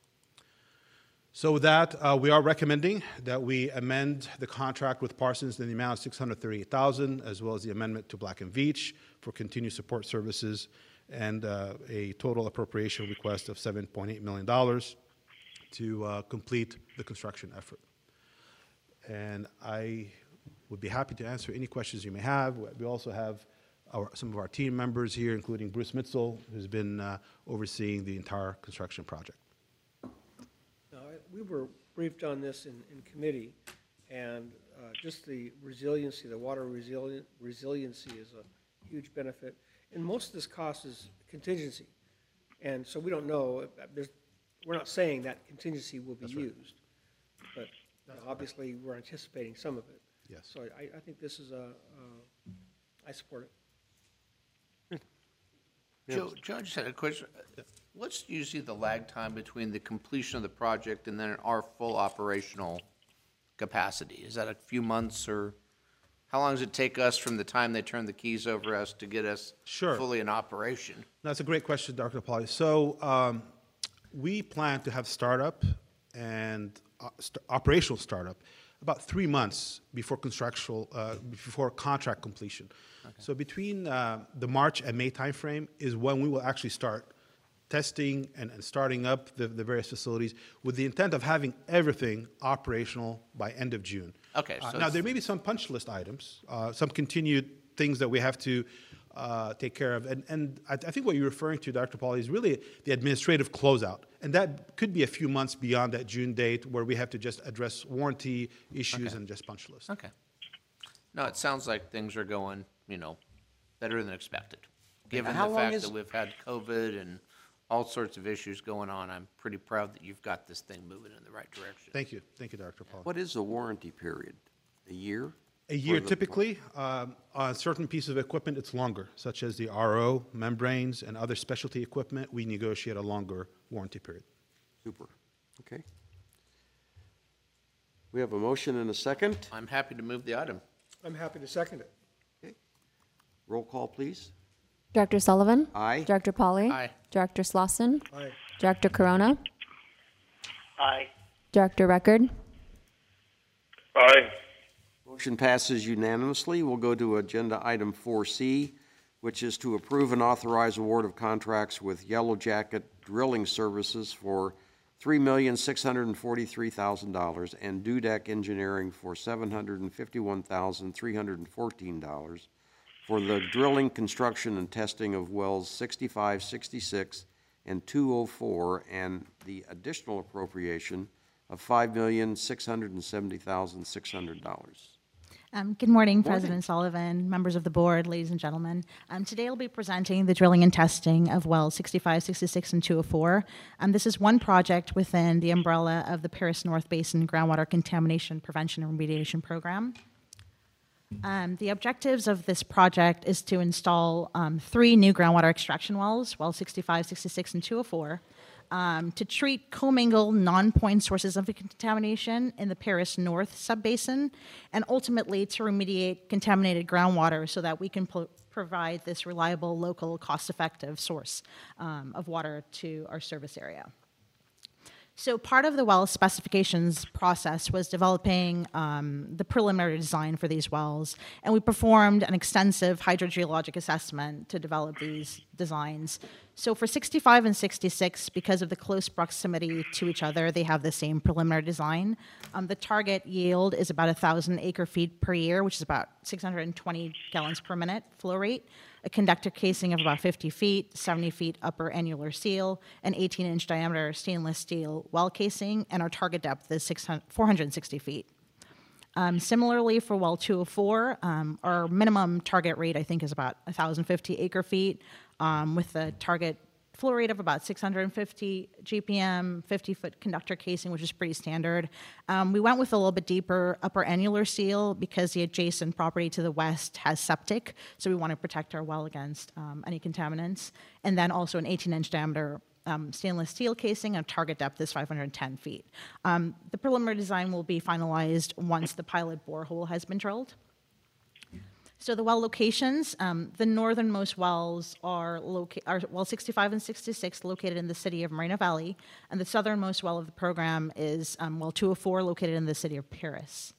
So with that, uh, we are recommending that we amend the contract with Parsons in the amount of six hundred thirty-eight thousand dollars, as well as the amendment to Black and Veatch for continued support services, and uh, a total appropriation request of seven point eight million dollars to uh, complete the construction effort. And I would be happy to answer any questions you may have. We also have our, some of our team members here, including Bruce Mitzel, who's been uh, overseeing the entire construction project. Now, I- we were briefed on this in, in committee, and uh, just the resiliency, the water resilient, resiliency is a huge benefit. And most of this cost is contingency. And so we don't know, uh, there's, we're not saying that contingency will be That's right. used. But you know, obviously, we're anticipating some of it. Yes. So I, I think this is a, uh, I support it. Joe, Joe, I just had a question. What's usually the lag time between the completion of the project and then our full operational capacity? Is that a few months, or how long does it take us from the time they turn the keys over us to get us Sure. fully in operation? That's a great question, Doctor Pauly. So um, we plan to have startup and uh, st- operational startup about three months before constructual, uh, before contract completion. Okay. So between uh, the March and May timeframe is when we will actually start testing and, and starting up the, the various facilities with the intent of having everything operational by end of June. Okay. Uh, So now, it's- there may be some punch list items, uh, some continued things that we have to uh, take care of. And, and I, I think what you're referring to, Doctor Pauly, is really the administrative closeout. And that could be a few months beyond that June date where we have to just address warranty issues Okay. and just punch lists. Okay. No, it sounds like things are going, you know, better than expected. Given how the long fact is- that we've had COVID and all sorts of issues going on, I'm pretty proud that you've got this thing moving in the right direction. Thank you. Thank you, Doctor Pauly. What is the warranty period? A year? A year For the- typically. Um, on certain pieces of equipment, it's longer, such as the R O, membranes, and other specialty equipment. We negotiate a longer warranty period. Super. Okay. We have a motion and a second. I'm happy to move the item. I'm happy to second it. Roll call, please. Director Sullivan? Aye. Director Polly? Aye. Director Slauson? Aye. Director Corona? Aye. Director Record? Aye. Motion passes unanimously. We'll go to agenda item four C, which is to approve and authorize award of contracts with Yellow Jacket Drilling Services for three million six hundred forty-three thousand dollars and Dudek Engineering for seven hundred fifty-one thousand three hundred fourteen dollars for the drilling, construction, and testing of wells sixty-five, sixty-six, and two oh four, and the additional appropriation of five million six hundred seventy thousand six hundred dollars. Um, Good morning, Morning. President Sullivan, members of the board, ladies and gentlemen. Um, Today I'll be presenting the drilling and testing of wells sixty-five, sixty-six, and two oh four. Um, This is one project within the umbrella of the Paris North Basin Groundwater Contamination Prevention and Remediation Program. Um, The objectives of this project is to install um, three new groundwater extraction wells, wells sixty-five, sixty-six, and two oh four, um, to treat commingled non-point sources of contamination in the Paris North subbasin, and ultimately to remediate contaminated groundwater so that we can pro- provide this reliable, local, cost-effective source um, of water to our service area. So part of the well specifications process was developing um, the preliminary design for these wells, and we performed an extensive hydrogeologic assessment to develop these designs. So for sixty-five and sixty-six, because of the close proximity to each other, they have the same preliminary design. Um, the target yield is about one thousand acre feet per year, which is about six hundred twenty gallons per minute flow rate, a conductor casing of about fifty feet, seventy feet upper annular seal, an eighteen inch diameter stainless steel well casing, and our target depth is four hundred sixty feet. Um, similarly, for well two oh four, um, our minimum target rate, I think, is about one thousand fifty acre feet, um, with a target flow rate of about six hundred fifty G P M, fifty foot conductor casing, which is pretty standard. Um, we went with a little bit deeper upper annular seal because the adjacent property to the west has septic, so we want to protect our well against um, any contaminants. And then also an eighteen inch diameter Um, stainless steel casing, and target depth is five hundred ten feet. Um, the preliminary design will be finalized once the pilot borehole has been drilled. So the well locations, um, the northernmost wells are, loca- are well sixty-five and sixty-six located in the city of Moreno Valley, and the southernmost well of the program is um, well two oh four located in the city of Paris.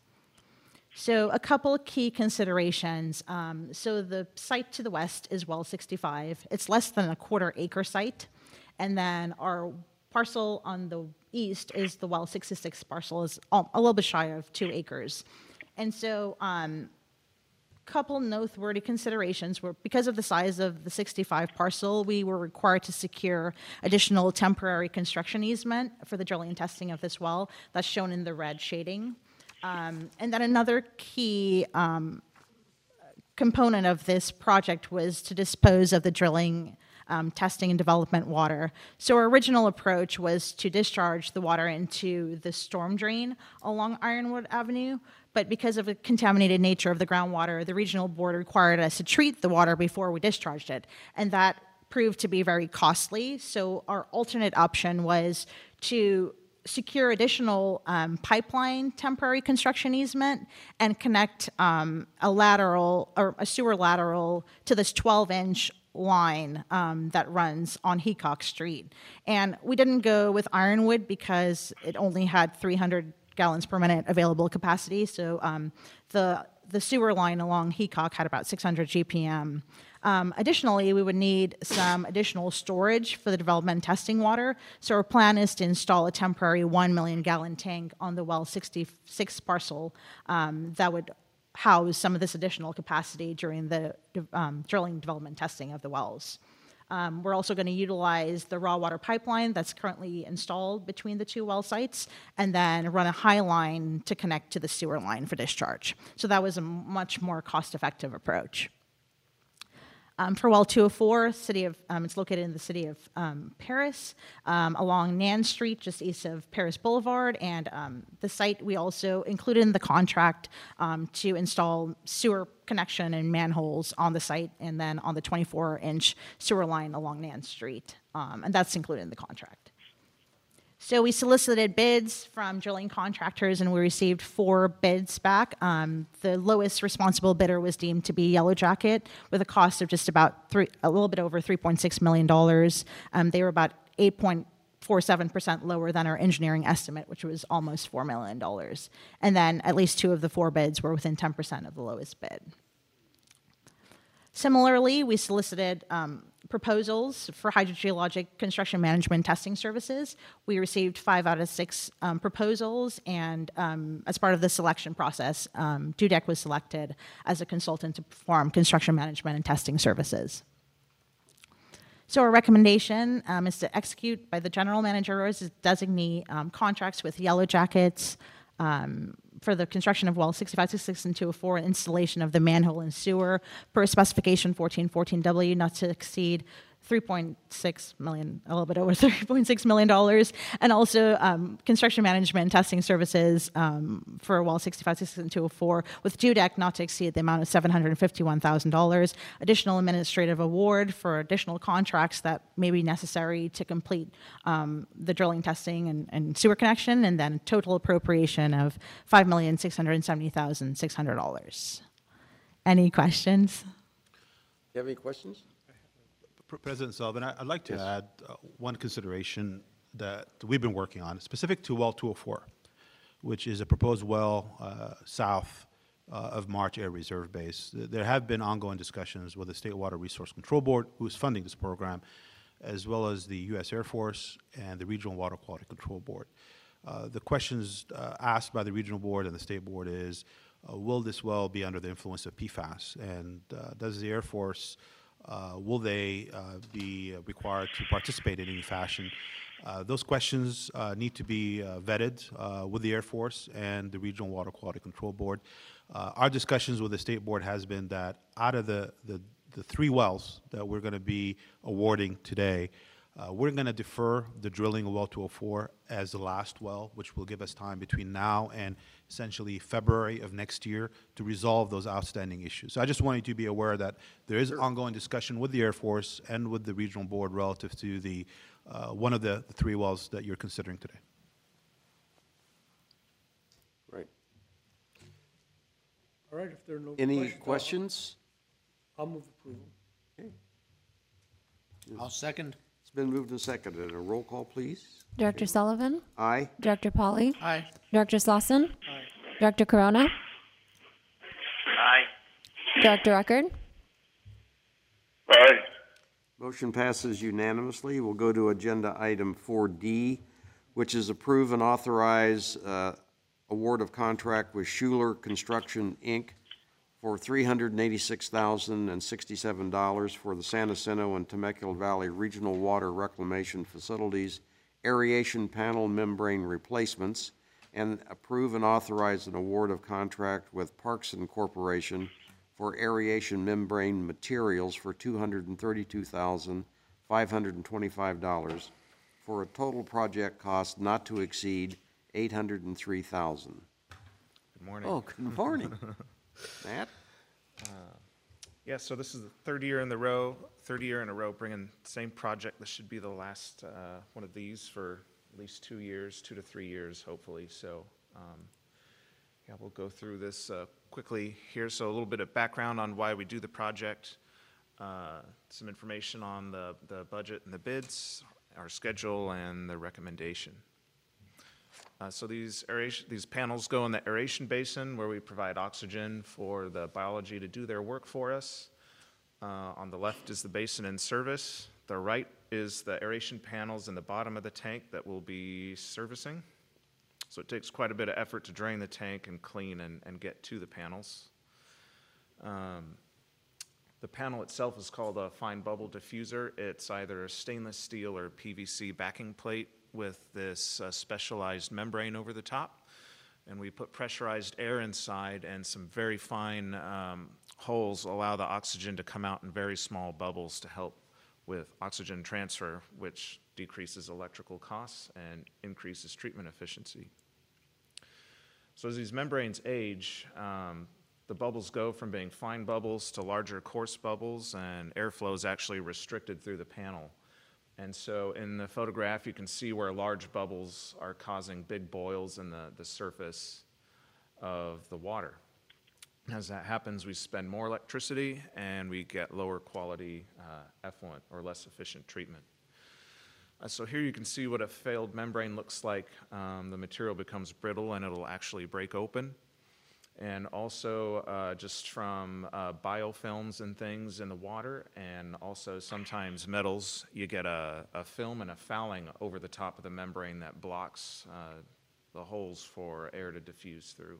So a couple of key considerations. Um, so the site to the west is well sixty-five. It's less than a quarter acre site. And then our parcel on the east is the well sixty-six parcel, is a little bit shy of two acres. And so um, couple noteworthy considerations were because of the size of the sixty-five parcel, we were required to secure additional temporary construction easement for the drilling and testing of this well. That's shown in the red shading. Um, and then another key um, component of this project was to dispose of the drilling Um, testing and development water. So our original approach was to discharge the water into the storm drain along Ironwood Avenue, but because of the contaminated nature of the groundwater, the regional board required us to treat the water before we discharged it, and that proved to be very costly. So our alternate option was to secure additional um, pipeline temporary construction easement and connect um, a lateral or a sewer lateral to this twelve inch line um, that runs on Heacock Street. And we didn't go with Ironwood because it only had three hundred gallons per minute available capacity. So um, the, the sewer line along Heacock had about six hundred G P M. Um, additionally, we would need some additional storage for the development and testing water. So our plan is to install a temporary one million gallon tank on the well sixty-six parcel um, that would house some of this additional capacity during the um, drilling, development, testing of the wells. Um, we're also going to utilize the raw water pipeline that's currently installed between the two well sites, and then run a high line to connect to the sewer line for discharge. So that was a much more cost-effective approach. Um, for well two oh four, city of, um, it's located in the city of um, Paris, um, along Nan Street, just east of Paris Boulevard, and um, the site we also included in the contract um, to install sewer connection and manholes on the site, and then on the twenty-four inch sewer line along Nan Street, um, and that's included in the contract. So we solicited bids from drilling contractors, and we received four bids back. Um, the lowest responsible bidder was deemed to be Yellow Jacket, with a cost of just about three, a little bit over three point six million dollars. Um, they were about eight point four seven percent lower than our engineering estimate, which was almost four million dollars. And then at least two of the four bids were within ten percent of the lowest bid. Similarly, we solicited um, proposals for hydrogeologic construction management testing services. We received five out of six um, proposals, and um, as part of the selection process, um, Dudek was selected as a consultant to perform construction management and testing services. So our recommendation um, is to execute by the general manager as designee um, contracts with Yellow Jackets, um, for the construction of wells sixty-five, sixty-six, and two oh four, and installation of the manhole and sewer per specification fourteen fourteen W, not to exceed three point six million, a little bit over three point six million dollars, and also um, construction management and testing services um, for well sixty-five, sixty-six, and two oh four, with Dudek not to exceed the amount of seven hundred fifty-one thousand dollars, additional administrative award for additional contracts that may be necessary to complete um, the drilling, testing, and, and sewer connection, and then total appropriation of five million six hundred seventy thousand six hundred dollars. Any questions? You have any questions? Pr- President Sullivan, I- I'd like to add uh, one consideration that we've been working on, specific to well two oh four, which is a proposed well uh, south uh, of March Air Reserve Base. Th- There have been ongoing discussions with the State Water Resource Control Board, who is funding this program, as well as the U S Air Force and the Regional Water Quality Control Board. Uh, The questions uh, asked by the Regional Board and the State Board is, uh, will this well be under the influence of P FAS? And uh, does the Air Force, uh, will they uh, be uh, required to participate in any fashion? Uh, Those questions uh, need to be uh, vetted uh, with the Air Force and the Regional Water Quality Control Board. Uh, Our discussions with the State Board has been that out of the, the, the three wells that we're going to be awarding today, uh, we're going to defer the drilling of well two oh four as the last well, which will give us time between now and essentially February of next year to resolve those outstanding issues. So I just want you to be aware that there is ongoing discussion with the Air Force and with the Regional Board relative to the uh, one of the, the three wells that you're considering today. Right. All right, if there are no Any questions, I'll- questions? I'll move approval. Okay. I'll second. It's been moved and seconded. A roll call, please. Director Sullivan? Aye. Director Polly? Aye. Director Slauson? Aye. Director Corona? Aye. Director Record? Aye. Motion passes unanimously. We'll go to agenda item four D, which is approve and authorize uh, award of contract with Schuler Construction, Incorporated for three hundred eighty-six thousand sixty-seven dollars for the San Jacinto and Temecula Valley Regional Water Reclamation Facilities aeration panel membrane replacements, and approve and authorize an award of contract with Parkson Corporation for aeration membrane materials for two hundred thirty-two thousand five hundred twenty-five dollars for a total project cost not to exceed eight hundred three thousand dollars. Good morning. Oh, good morning. Matt? Uh, Yeah, so this is the third year in the row, third year in a row, bringing the same project. This should be the last uh, one of these for at least two years, two to three years, hopefully. So, um, yeah, we'll go through this uh, quickly here. So a little bit of background on why we do the project, uh, some information on the, the budget and the bids, our schedule, and the recommendation. Uh, so these aeration, these panels go in the aeration basin where we provide oxygen for the biology to do their work for us. Uh, on the left is the basin in service. The right is the aeration panels in the bottom of the tank that we'll be servicing. So it takes quite a bit of effort to drain the tank and clean and, and get to the panels. Um, the panel itself is called a fine bubble diffuser. It's either a stainless steel or P V C backing plate with this uh, specialized membrane over the top. And we put pressurized air inside, and some very fine um, holes allow the oxygen to come out in very small bubbles to help with oxygen transfer, which decreases electrical costs and increases treatment efficiency. So as these membranes age, um, the bubbles go from being fine bubbles to larger coarse bubbles, and airflow is actually restricted through the panel. And so in the photograph, you can see where large bubbles are causing big boils in the, the surface of the water. As that happens, we spend more electricity and we get lower quality uh, effluent or less efficient treatment. Uh, so here you can see what a failed membrane looks like. Um, the material becomes brittle and it'll actually break open. And also uh, just from uh, biofilms and things in the water, and also sometimes metals, you get a, a film and a fouling over the top of the membrane that blocks uh, the holes for air to diffuse through.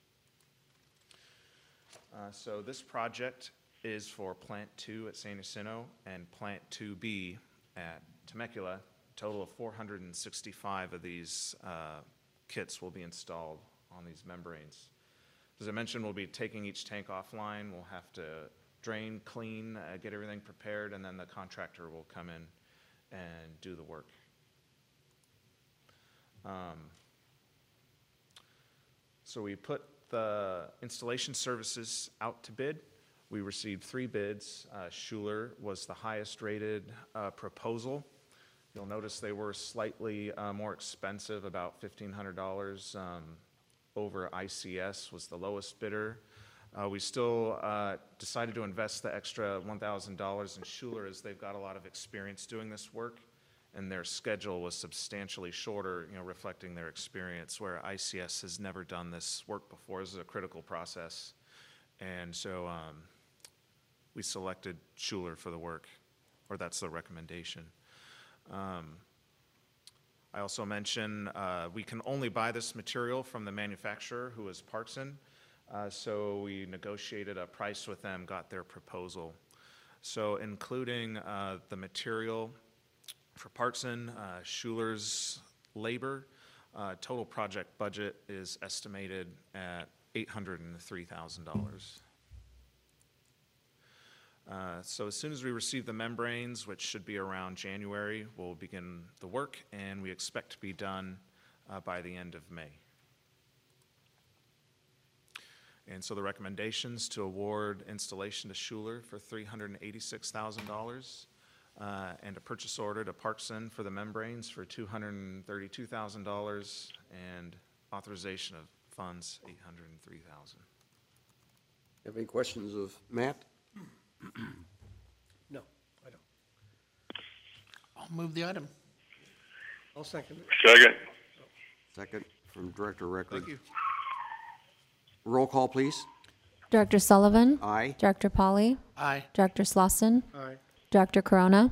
Uh, so this project is for Plant two at San Jacinto and Plant two B at Temecula. A total of four hundred sixty-five of these uh, kits will be installed on these membranes. As I mentioned, we'll be taking each tank offline. We'll have to drain, clean, uh, get everything prepared, and then the contractor will come in and do the work. Um, so we put the installation services out to bid. We received three bids. Uh, Schuler was the highest rated uh, proposal. You'll notice they were slightly uh, more expensive, about fifteen hundred dollars. Um, over I C S was the lowest bidder. Uh, we still uh, decided to invest the extra one thousand dollars in Schuler as they've got a lot of experience doing this work, and their schedule was substantially shorter, you know, reflecting their experience, where I C S has never done this work before. This is a critical process. And so um, we selected Schuler for the work, or that's the recommendation. Um, I also mentioned uh, we can only buy this material from the manufacturer, who is Parkson. Uh, so we negotiated a price with them, got their proposal. So including uh, the material for Parkson, uh, Schuler's labor, uh, total project budget is estimated at eight hundred three thousand dollars. Uh, so as soon as we receive the membranes, which should be around January, we'll begin the work, and we expect to be done uh, by the end of May. And so the recommendations to award installation to Schuler for three hundred eighty-six thousand dollars uh, and a purchase order to Parkson for the membranes for two hundred thirty-two thousand dollars and authorization of funds eight hundred three thousand dollars. Have any questions of Matt? No, I don't. I'll move the item. I'll second it. Second. Second from Director Reckord. Thank you. Roll call, please. Director Sullivan? Aye. Director Polly? Aye. Director Slauson? Aye. Director Corona?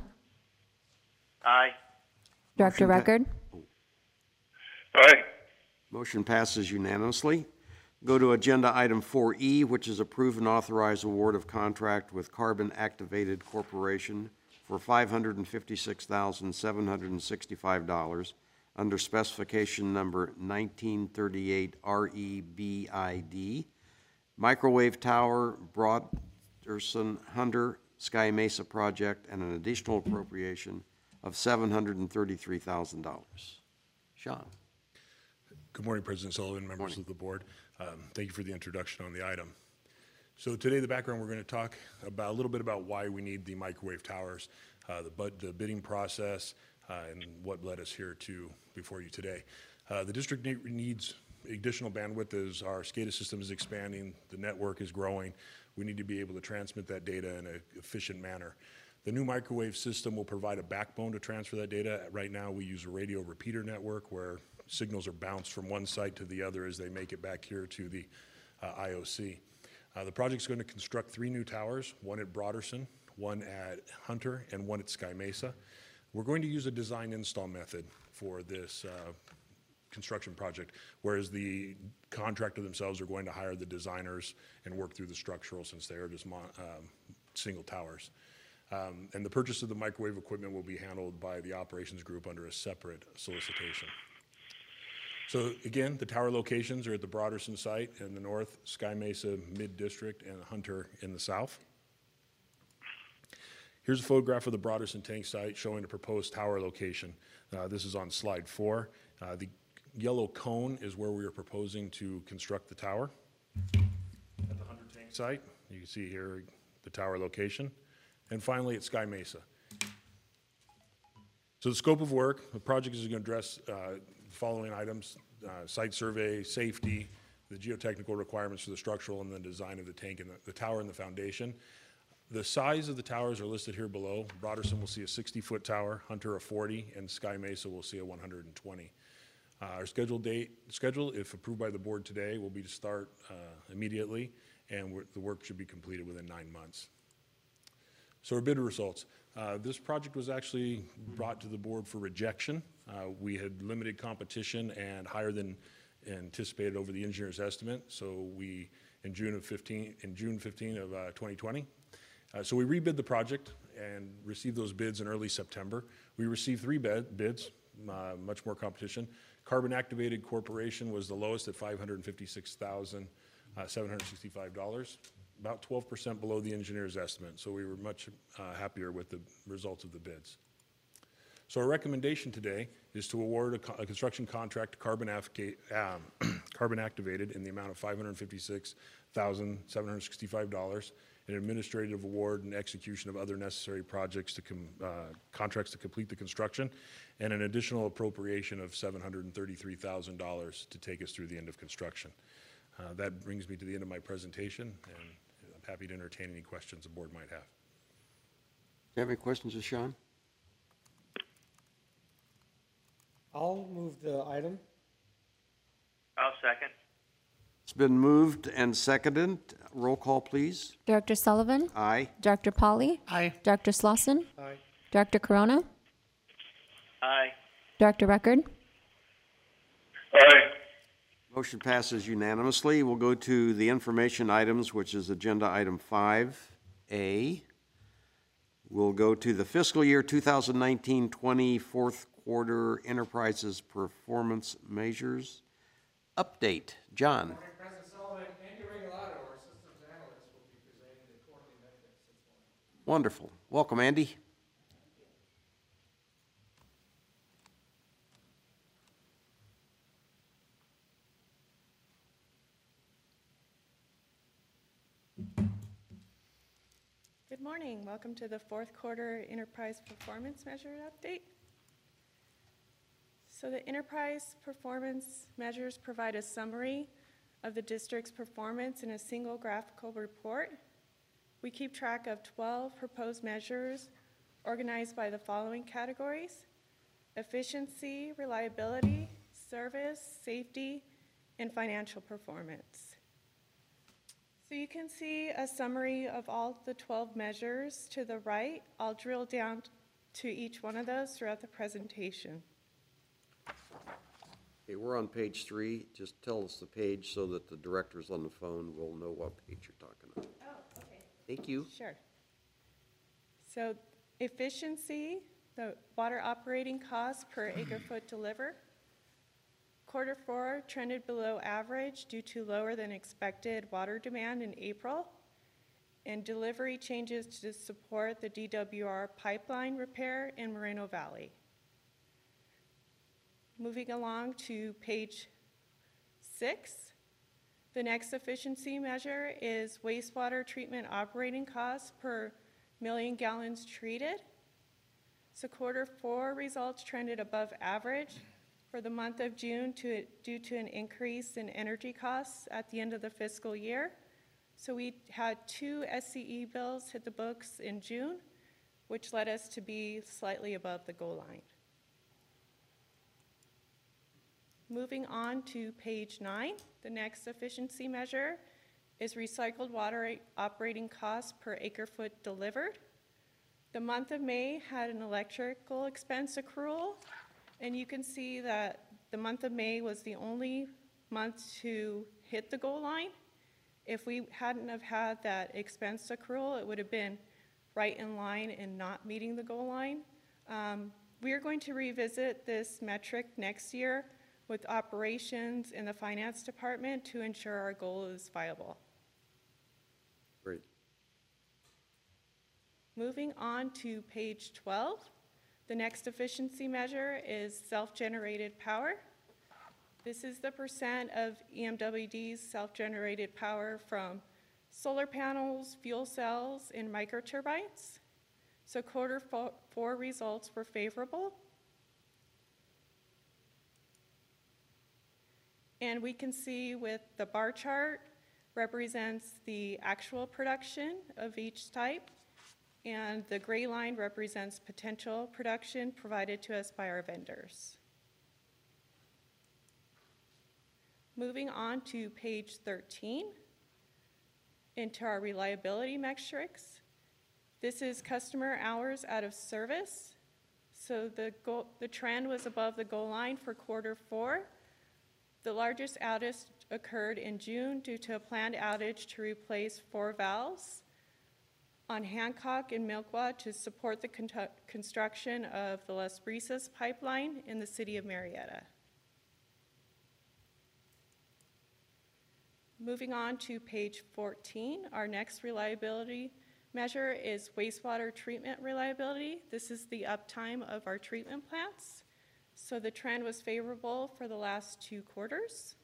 Aye. Director Motion Reckord? Aye. Motion passes unanimously. Go to Agenda Item four E, which is approve and authorize award of contract with Carbon Activated Corporation for five hundred fifty-six thousand seven hundred sixty-five dollars under specification number nineteen thirty-eight R E B I D. Microwave Tower, Broderson Hunter Sky Mesa Project, and an additional appropriation of seven hundred thirty-three thousand dollars. Sean. Good morning, President Sullivan, members of the board. Um, thank you for the introduction on the item. So today, the background, we're going to talk about a little bit about why we need the microwave towers, uh, the, bud, the bidding process, uh, and what led us here to before you today. Uh, the district ne needs additional bandwidth as our SCADA system is expanding, the network is growing. We need to be able to transmit that data in an efficient manner. The new microwave system will provide a backbone to transfer that data. Right now, we use a radio repeater network where signals are bounced from one site to the other as they make it back here to the uh, I O C. Uh, the project's going to construct three new towers, one at Broderson, one at Hunter, and one at Sky Mesa. We're going to use a design install method for this uh, construction project, whereas the contractor themselves are going to hire the designers and work through the structural since they are just mon um, single towers. Um, and the purchase of the microwave equipment will be handled by the operations group under a separate solicitation. So again, the tower locations are at the Broderson site in the north, Sky Mesa mid-district, and Hunter in the south. Here's a photograph of the Broderson tank site showing the proposed tower location. Uh, this is on slide four. Uh, the yellow cone is where we are proposing to construct the tower. At the Hunter tank site, you can see here the tower location. And finally, at Sky Mesa. So the scope of work, the project is going to address uh, the following items: uh, site survey, safety, the geotechnical requirements for the structural and the design of the tank and the, the tower and the foundation. The size of the towers are listed here below. Broderson will see a sixty foot tower, Hunter a forty, and Sky Mesa will see a one hundred twenty. Uh, our scheduled date, schedule, if approved by the board today, will be to start uh, immediately, and we're, the work should be completed within nine months. So our bid results. Uh, this project was actually brought to the board for rejection. Uh, we had limited competition and higher than anticipated over the engineer's estimate. So we, in June of fifteen, in June fifteenth of uh, twenty twenty. Uh, so we rebid the project and received those bids in early September. We received three bid, bids, uh, much more competition. Carbon Activated Corporation was the lowest at five hundred fifty-six thousand seven hundred sixty-five dollars. About twelve percent below the engineer's estimate, so we were much uh, happier with the results of the bids. So our recommendation today is to award a, co a construction contract to Carbon, um, Carbon Activated in the amount of five hundred fifty-six thousand seven hundred sixty-five dollars, an administrative award and execution of other necessary projects to com uh, contracts to complete the construction, and an additional appropriation of seven hundred thirty-three thousand dollars to take us through the end of construction. Uh, That brings me to the end of my presentation, and I'm happy to entertain any questions the board might have. Do you have any questions of Sean? I'll move the item. I'll second. It's been moved and seconded. Roll call, please. Director Sullivan? Aye. Director Polly? Aye. Director Slauson? Aye. Director Corona? Aye. Director Record? Aye. Motion passes unanimously. We'll go to the information items, which is agenda item five A. We'll go to the fiscal year two thousand nineteen twenty fourth quarter enterprises performance measures. Update. John. President Sullivan, Andy Regalado, our systems analyst, will be presenting the quarterly metrics this morning. Wonderful. Welcome, Andy. Good morning. Welcome to the fourth quarter enterprise performance measure update. So the enterprise performance measures provide a summary of the district's performance in a single graphical report. We keep track of twelve proposed measures organized by the following categories: efficiency, reliability, service, safety, and financial performance. So you can see a summary of all the twelve measures to the right. I'll drill down to each one of those throughout the presentation. Okay, we're on page three. Just tell us the page so that the directors on the phone will know what page you're talking about. Oh, okay. Thank you. Sure. So efficiency, the water operating costs per acre foot delivered. Quarter four trended below average due to lower than expected water demand in April and delivery changes to support the D W R pipeline repair in Moreno Valley. Moving along to page six, the next efficiency measure is wastewater treatment operating costs per million gallons treated. So quarter four results trended above average for the month of June to, due to an increase in energy costs at the end of the fiscal year. So we had two S C E bills hit the books in June, which led us to be slightly above the goal line. Moving on to page nine, the next efficiency measure is recycled water operating costs per acre foot delivered. The month of May had an electrical expense accrual, and you can see that the month of May was the only month to hit the goal line. If we hadn't have had that expense accrual, it would have been right in line and not meeting the goal line. Um, we are going to revisit this metric next year with operations in the finance department to ensure our goal is viable. Great. Moving on to page twelve, the next efficiency measure is self-generated power. This is the percent of E M W D's self-generated power from solar panels, fuel cells, and microturbines. So quarter four results were favorable. And we can see with the bar chart represents the actual production of each type, and the gray line represents potential production provided to us by our vendors. Moving on to page thirteen, into our reliability metrics. This is customer hours out of service. So the, goal, the trend was above the goal line for quarter four. The largest outage occurred in June due to a planned outage to replace four valves on Hancock and Milkwa to support the con construction of the Las Brisas pipeline in the city of Marietta. Moving on to page fourteen, our next reliability measure is wastewater treatment reliability. This is the uptime of our treatment plants. So the trend was favorable for the last two quarters.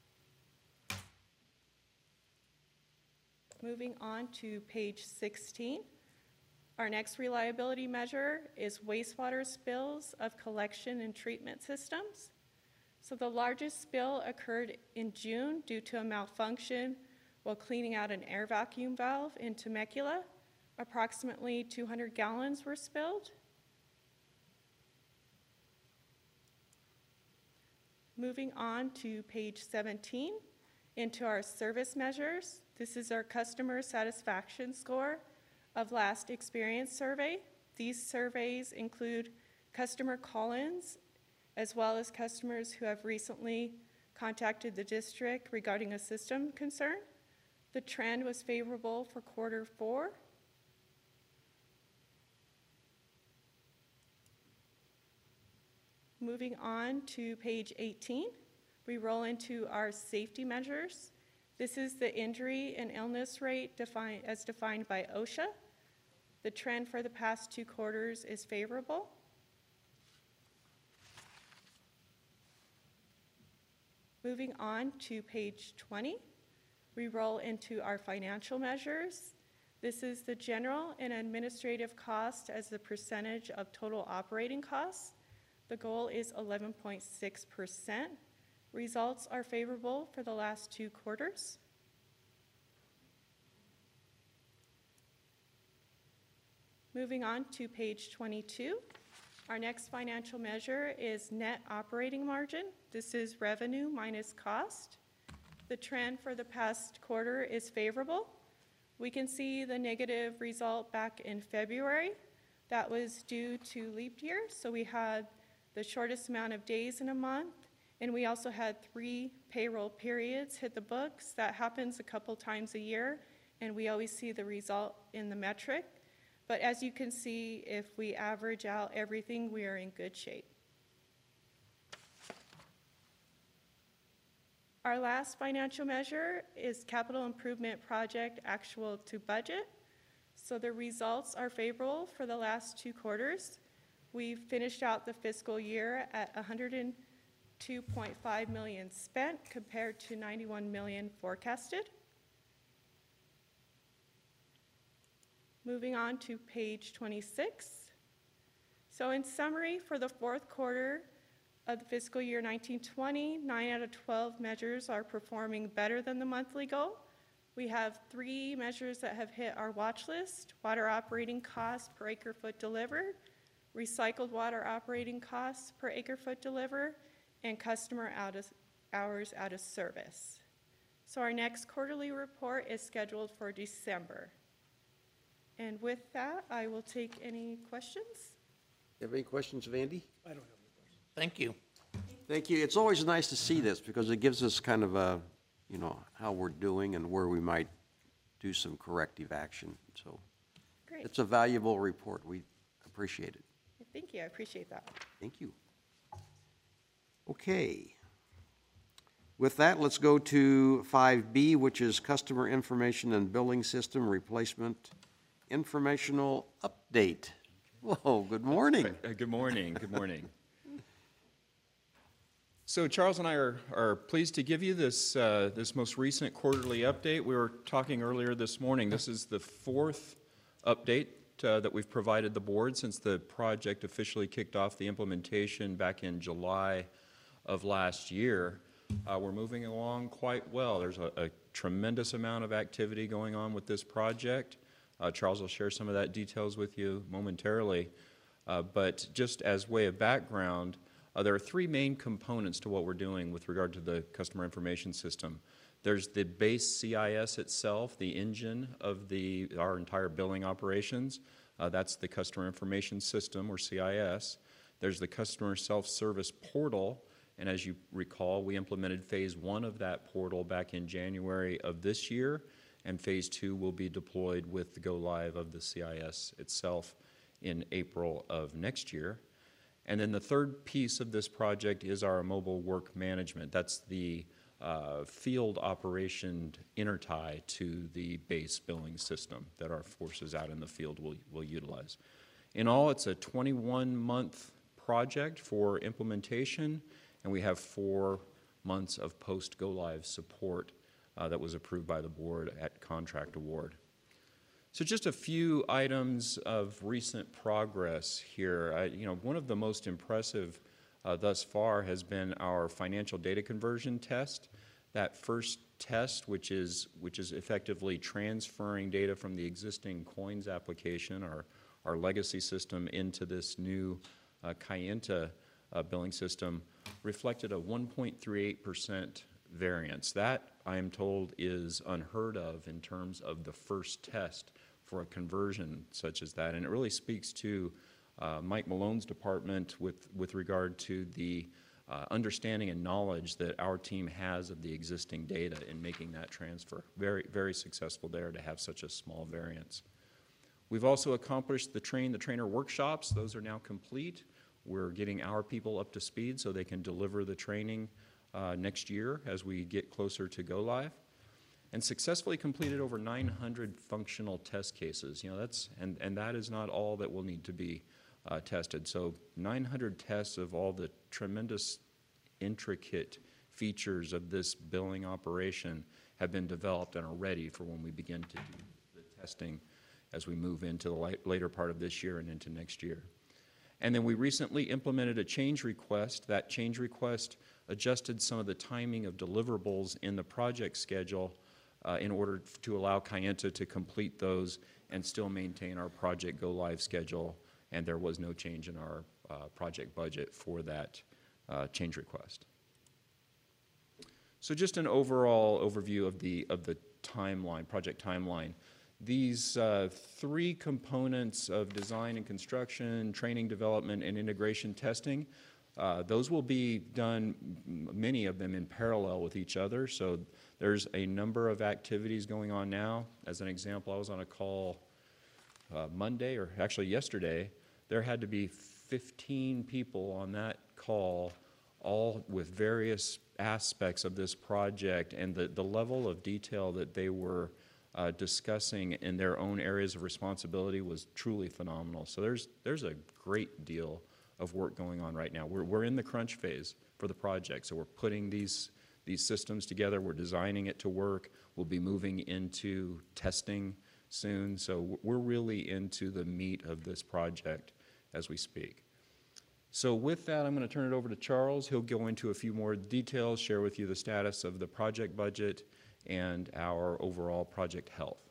Moving on to page sixteen, our next reliability measure is wastewater spills of collection and treatment systems. So the largest spill occurred in June due to a malfunction while cleaning out an air vacuum valve in Temecula. Approximately two hundred gallons were spilled. Moving on to page seventeen, into our service measures. This is our customer satisfaction score of last experience survey. These surveys include customer call-ins, as well as customers who have recently contacted the district regarding a system concern. The trend was favorable for quarter four. Moving on to page eighteen, we roll into our safety measures. This is the injury and illness rate defined as defined by OSHA. The trend for the past two quarters is favorable. Moving on to page twenty, we roll into our financial measures. This is the general and administrative cost as the percentage of total operating costs. The goal is eleven point six percent. Results are favorable for the last two quarters. Moving on to page twenty-two. Our next financial measure is net operating margin. This is revenue minus cost. The trend for the past quarter is favorable. We can see the negative result back in February. That was due to leap year, so we had the shortest amount of days in a month, and we also had three payroll periods hit the books. That happens a couple times a year, and we always see the result in the metric. But as you can see, if we average out everything, we are in good shape. Our last financial measure is capital improvement project actual to budget. So the results are favorable for the last two quarters. We finished out the fiscal year at one hundred two point five million dollars spent compared to ninety-one million dollars forecasted. Moving on to page twenty-six. So in summary, for the fourth quarter of the fiscal year nineteen twenty, nine out of twelve measures are performing better than the monthly goal. We have three measures that have hit our watch list: water operating costs per acre foot delivered, recycled water operating costs per acre foot delivered, and customer out of, hours out of service. So our next quarterly report is scheduled for December. And with that, I will take any questions. You have any questions of Andy? I don't have any questions. Thank you. Thank you. It's always nice to see this because it gives us kind of a, you know, how we're doing and where we might do some corrective action. So Great. It's a valuable report. We appreciate it. Thank you. I appreciate that. Thank you. Okay. With that, let's go to five B, which is Customer Information and Billing System Replacement Informational Update. Whoa, good morning. Uh, Good morning, good morning. So Charles and I are, are pleased to give you this, uh, this most recent quarterly update. We were talking earlier this morning. This is the fourth update uh, that we've provided the board since the project officially kicked off the implementation back in July of last year. Uh, we're moving along quite well. There's a, a tremendous amount of activity going on with this project. Uh, Charles will share some of that details with you momentarily. Uh, but just as way of background, uh, there are three main components to what we're doing with regard to the customer information system. There's the base C I S itself, the engine of the, our entire billing operations. Uh, that's the customer information system, or C I S. There's the customer self-service portal. And as you recall, we implemented phase one of that portal back in January of this year. And phase two will be deployed with the go live of the C I S itself in April of next year. And then the third piece of this project is our mobile work management. That's the uh, field operation intertie to the base billing system that our forces out in the field will, will utilize. In all, it's a twenty-one month project for implementation, and we have four months of post go live support Uh, that was approved by the board at contract award. So just a few items of recent progress here. I, you know, one of the most impressive uh, thus far has been our financial data conversion test. That first test, which is, which is effectively transferring data from the existing COINS application, our, our legacy system, into this new uh, Kayenta uh, billing system, reflected a one point three eight percent variance. That, I am told, is unheard of in terms of the first test for a conversion such as that. And it really speaks to uh, Mike Malone's department with, with regard to the uh, understanding and knowledge that our team has of the existing data in making that transfer. Very, very successful there to have such a small variance. We've also accomplished the train the trainer workshops. Those are now complete. We're getting our people up to speed so they can deliver the training uh, next year as we get closer to go live, and successfully completed over nine hundred functional test cases. You know, that's, and, and that is not all that will need to be uh, tested. So nine hundred tests of all the tremendous intricate features of this billing operation have been developed and are ready for when we begin to do the testing as we move into the late, later part of this year and into next year. And then we recently implemented a change request. That change request adjusted some of the timing of deliverables in the project schedule uh, in order to allow Kayenta to complete those and still maintain our project go-live schedule, and there was no change in our uh, project budget for that uh, change request. So just an overall overview of the, of the timeline, project timeline. These uh, three components of design and construction, training, development, and integration testing, uh, those will be done, many of them in parallel with each other. So there's a number of activities going on now. As an example, I was on a call uh, Monday, or actually yesterday. There had to be fifteen people on that call, all with various aspects of this project, and the, the level of detail that they were Uh, discussing in their own areas of responsibility was truly phenomenal. So there's, there's a great deal of work going on right now. We're, we're in the crunch phase for the project, so we're putting these, these systems together, we're designing it to work, we'll be moving into testing soon, so we're really into the meat of this project as we speak. So with that, I'm going to turn it over to Charles. He'll go into a few more details, share with you the status of the project budget and our overall project health.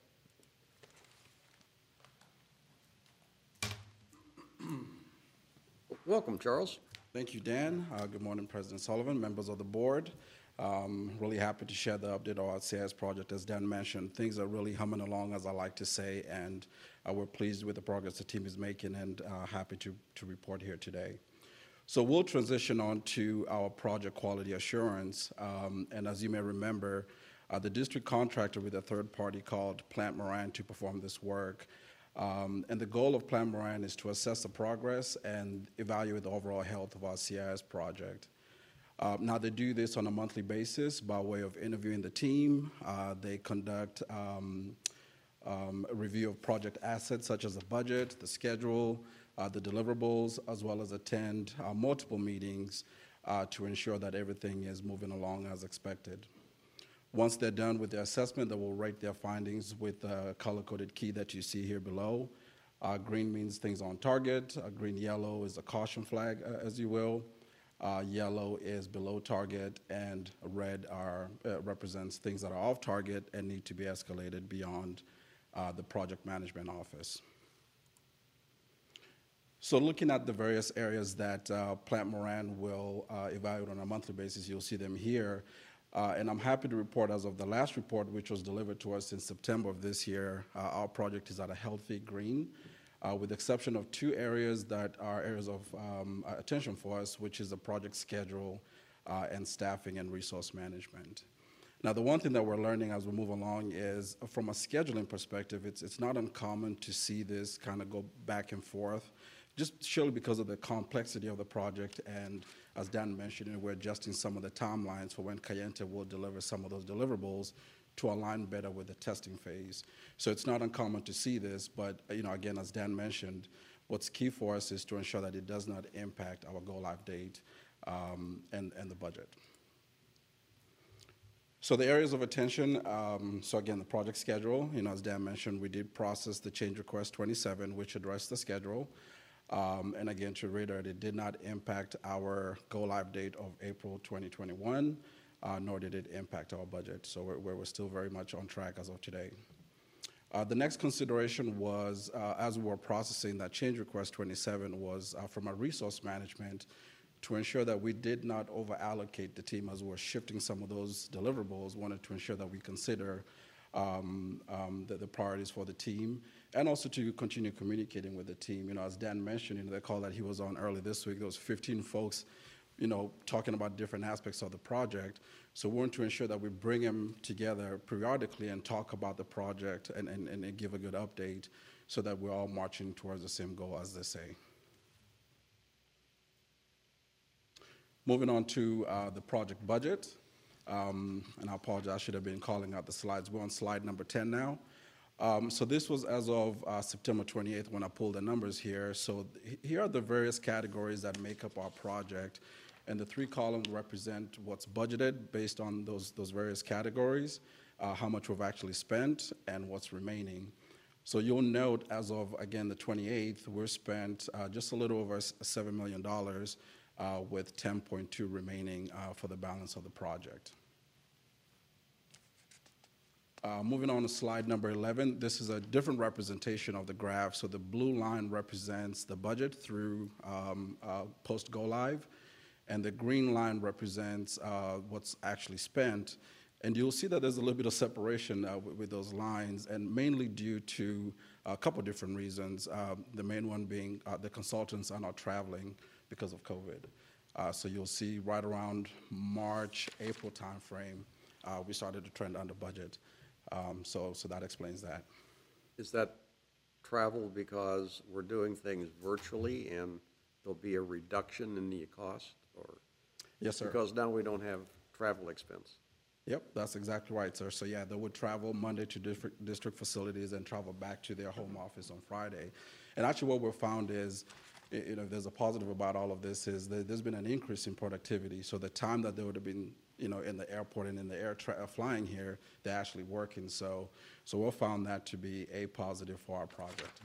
Welcome, Charles. Thank you, Dan. Uh, good morning, President Sullivan, members of the board. Um, really happy to share the update on our C I S project. As Dan mentioned, things are really humming along, as I like to say, and uh, we're pleased with the progress the team is making, and uh, happy to, to report here today. So we'll transition on to our project quality assurance, um, and as you may remember, Uh, the district contractor with a third party called Plant Moran to perform this work. Um, and the goal of Plant Moran is to assess the progress and evaluate the overall health of our C I S project. Uh, now, they do this on a monthly basis by way of interviewing the team. Uh, they conduct um, um, a review of project assets such as the budget, the schedule, uh, the deliverables, as well as attend uh, multiple meetings uh, to ensure that everything is moving along as expected. Once they're done with their assessment, they will rate their findings with a color-coded key that you see here below. Uh, green means things on target. Uh, green yellow is a caution flag, uh, as you will. Uh, yellow is below target, and red are, uh, represents things that are off target and need to be escalated beyond uh, the project management office. So looking at the various areas that uh, Plant Moran will uh, evaluate on a monthly basis, you'll see them here. Uh, and I'm happy to report, as of the last report, which was delivered to us in September of this year, uh, our project is at a healthy green, uh, with the exception of two areas that are areas of um, attention for us, which is the project schedule uh, and staffing and resource management. Now, the one thing that we're learning as we move along is, from a scheduling perspective, it's, it's not uncommon to see this kind of go back and forth, just surely because of the complexity of the project, and as Dan mentioned, we're adjusting some of the timelines for when Kayenta will deliver some of those deliverables to align better with the testing phase. So it's not uncommon to see this, but you know, again, as Dan mentioned, what's key for us is to ensure that it does not impact our go-live date um, and, and the budget. So the areas of attention, um, so again, the project schedule, you know, as Dan mentioned, we did process the change request twenty-seven, which addressed the schedule. Um, and again, to reiterate, it did not impact our go-live date of April twenty twenty-one, uh, nor did it impact our budget. So we're, we're still very much on track as of today. Uh, the next consideration was, uh, as we were processing that change request twenty-seven, was uh, from a resource management to ensure that we did not over-allocate the team as we were shifting some of those deliverables, wanted to ensure that we consider um, um, the, the priorities for the team, and also to continue communicating with the team. You know, as Dan mentioned, you know, the call that he was on early this week, there was fifteen folks, you know, talking about different aspects of the project. So we want to ensure that we bring them together periodically and talk about the project and, and, and give a good update so that we're all marching towards the same goal, as they say. Moving on to uh, the project budget. Um, and I apologize, I should have been calling out the slides. We're on slide number ten now. Um, so this was as of uh, September twenty-eighth when I pulled the numbers here. So th here are the various categories that make up our project. And the three columns represent what's budgeted based on those, those various categories, uh, how much we've actually spent, and what's remaining. So you'll note as of, again, the twenty-eighth, we're spent uh, just a little over seven million dollars uh, with ten point two remaining uh, for the balance of the project. Uh, moving on to slide number eleven, this is a different representation of the graph. So the blue line represents the budget through um, uh, post-go live, and the green line represents uh, what's actually spent. And you'll see that there's a little bit of separation uh, with, with those lines, and mainly due to a couple different reasons. Uh, the main one being uh, the consultants are not traveling because of COVID. Uh, so you'll see right around March, April timeframe, uh, we started to trend under budget. Um, so, so that explains that. Is that travel because we're doing things virtually and there'll be a reduction in the cost, or? Yes, sir. Because now we don't have travel expense. Yep, that's exactly right, sir. So yeah, they would travel Monday to district, district facilities and travel back to their home office on Friday. And actually what we've found is, you know, if there's a positive about all of this, is that there's been an increase in productivity. So the time that they would have been, you know, in the airport and in the air tra flying here, they're actually working. So, so we've found that to be a positive for our project.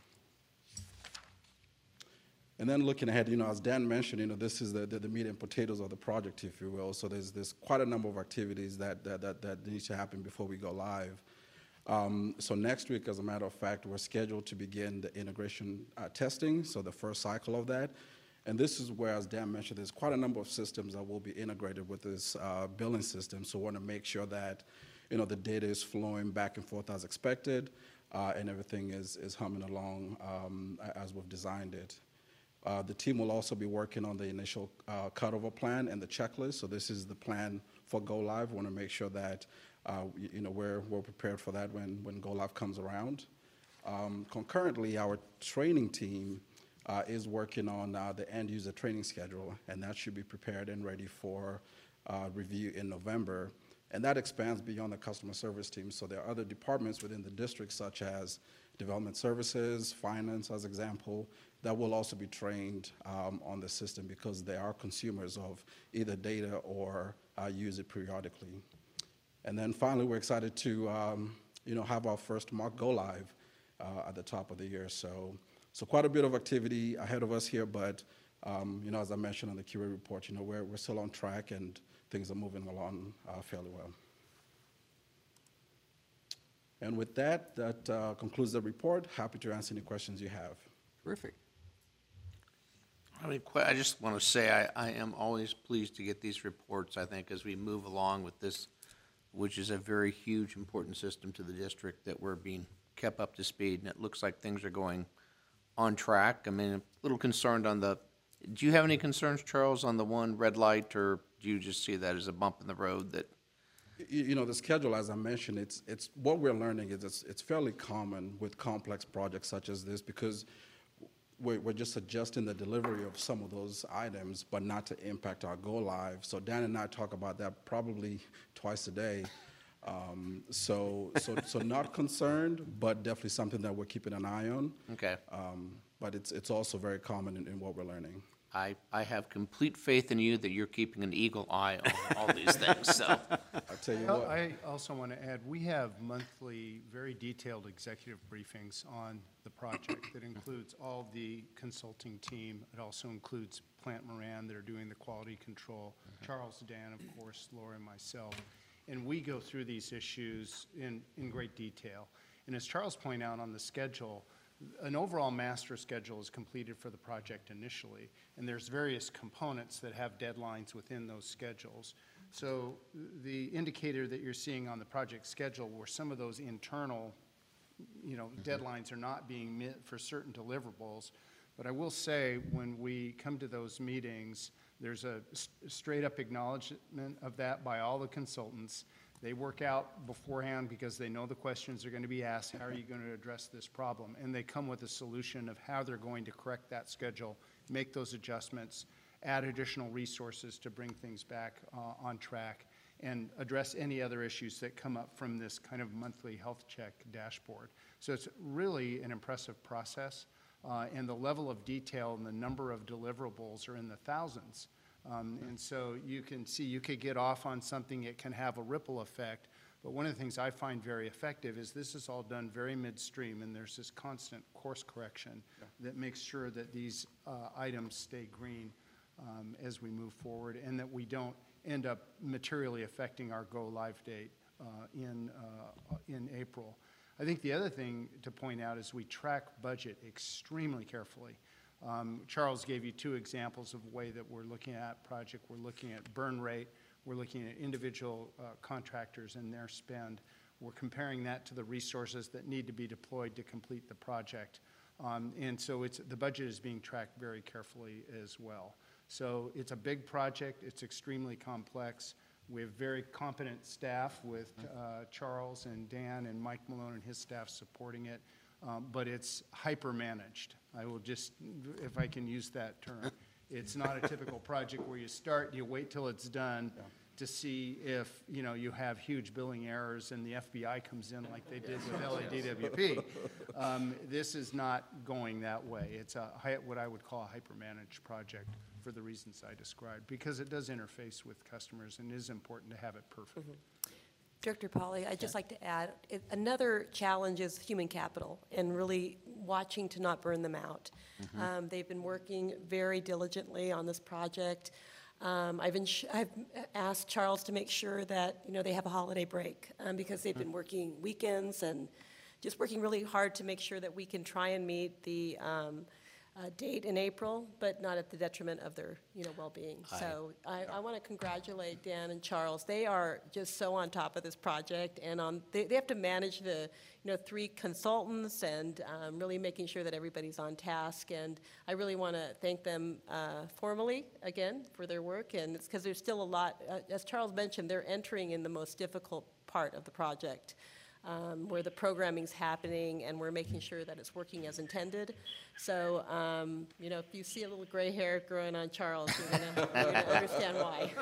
And then looking ahead, you know, as Dan mentioned, you know, this is the, the, the meat and potatoes of the project, if you will. So there's, there's quite a number of activities that, that, that, that need to happen before we go live. Um, so next week, as a matter of fact, we're scheduled to begin the integration uh, testing, so the first cycle of that. And this is where, as Dan mentioned, there's quite a number of systems that will be integrated with this uh, billing system. So we want to make sure that, you know, the data is flowing back and forth as expected, uh, and everything is, is humming along um, as we've designed it. Uh, the team will also be working on the initial uh, cutover plan and the checklist. So this is the plan for go live. We want to make sure that uh, you, you know we're we're prepared for that when when go live comes around. Um, concurrently, our training team uh, is working on uh, the end user training schedule, and that should be prepared and ready for uh, review in November. And that expands beyond the customer service team. So there are other departments within the district, such as development services, finance, as example, that will also be trained um, on the system because they are consumers of either data or uh, use it periodically. And then finally, we're excited to um, you know, have our first mock go live uh, at the top of the year. So, so quite a bit of activity ahead of us here, but um, you know, as I mentioned on the Q A report, you know, we're, we're still on track and things are moving along uh, fairly well. And with that, that uh, concludes the report. Happy to answer any questions you have. Terrific. I mean, que- I just want to say I, I am always pleased to get these reports, I think, as we move along with this, which is a very huge, important system to the district, that we're being kept up to speed, and it looks like things are going on track. I mean, a little concerned on the, do you have any concerns, Charles, on the one red light, or do you just see that as a bump in the road that? You, you know, the schedule, as I mentioned, it's, it's, what we're learning is it's, it's fairly common with complex projects such as this, because we're, we're just adjusting the delivery of some of those items, but not to impact our go live. So Dan and I talk about that probably twice a day. Um, so, so, so not concerned, but definitely something that we're keeping an eye on. Okay. Um, but it's, it's also very common in, in what we're learning. I, I have complete faith in you that you're keeping an eagle eye on all these things, so. I'll tell you Well, what. I also want to add, we have monthly, very detailed executive briefings on the project that includes all the consulting team. It also includes Plant Moran that are doing the quality control, Charles, Dan, of course, Laura, and myself. And we go through these issues in, in great detail. And as Charles pointed out on the schedule, an overall master schedule is completed for the project initially, and there's various components that have deadlines within those schedules. So the indicator that you're seeing on the project schedule where some of those internal, you know, deadlines are not being met for certain deliverables. But I will say, when we come to those meetings, there's a straight up acknowledgement of that by all the consultants. They work out beforehand because they know the questions are going to be asked. How are you going to address this problem? And they come with a solution of how they're going to correct that schedule, make those adjustments, add additional resources to bring things back uh, on track, and address any other issues that come up from this kind of monthly health check dashboard. So it's really an impressive process, uh, and the level of detail and the number of deliverables are in the thousands. Um, and so you can see you could get off on something, it can have a ripple effect. But one of the things I find very effective is this is all done very midstream, and there's this constant course correction yeah. that makes sure that these uh, items stay green um, as we move forward, and that we don't end up materially affecting our go-live date uh, in, uh, in April. I think the other thing to point out is we track budget extremely carefully. Um, Charles gave you two examples of the way that we're looking at project. We're looking at burn rate. We're looking at individual uh, contractors and their spend. We're comparing that to the resources that need to be deployed to complete the project. Um, and so it's, the budget is being tracked very carefully as well. So it's a big project. It's extremely complex. We have very competent staff with uh, Charles and Dan and Mike Malone and his staff supporting it. Um, but it's hyper-managed. I will just, if I can use that term. It's not a typical project where you start, you wait till it's done yeah. to see if, you know, you have huge billing errors and the F B I comes in like they did with L A D W P. Um, this is not going that way. It's a, what I would call a hyper-managed project for the reasons I described, because it does interface with customers and it is important to have it perfect. Mm-hmm. Director Pauly, I'd just like to add, it, another challenge is human capital and really watching to not burn them out. Mm-hmm. um, they've been working very diligently on this project. Um, I've, ins- I've asked Charles to make sure that, you know, they have a holiday break um, because they've been working weekends and just working really hard to make sure that we can try and meet the um, Uh, date in April, but not at the detriment of their, you know, well-being. I, so I, I want to congratulate Dan and Charles. They are just so on top of this project, and on they, they have to manage the, you know, three consultants and um, really making sure that everybody's on task. And I really want to thank them uh, formally again for their work. And it's because there's still a lot, uh, as Charles mentioned, they're entering in the most difficult part of the project. Um, where the programming's happening and we're making sure that it's working as intended. So, um, you know, if you see a little gray hair growing on Charles, you're going to understand why.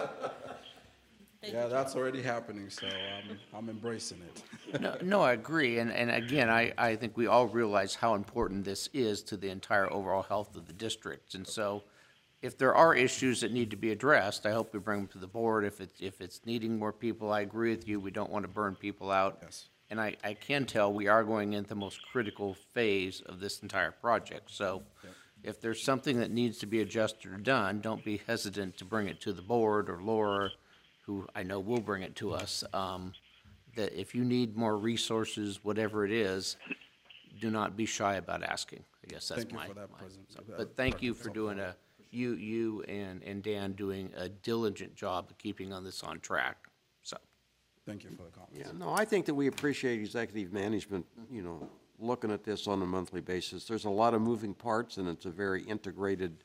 Thank yeah, you, that's already happening, so I'm, I'm embracing it. No, no, I agree. And, and again, I, I think we all realize how important this is to the entire overall health of the district. And so if there are issues that need to be addressed, I hope we bring them to the board. If it's, if it's needing more people, I agree with you. We don't want to burn people out. Yes. And I, I can tell we are going into the most critical phase of this entire project. So yep. if there's something that needs to be adjusted or done, don't be hesitant to bring it to the board or Laura, who I know will bring it to us. Um, that if you need more resources, whatever it is, do not be shy about asking. I guess that's thank my, you for that, my President. so, But thank you for doing a, you, you and, and Dan doing a diligent job of keeping on this on track. So. Thank you for the comments. Yeah, no, I think that we appreciate executive management, you know, looking at this on a monthly basis. There's a lot of moving parts, and it's a very integrated,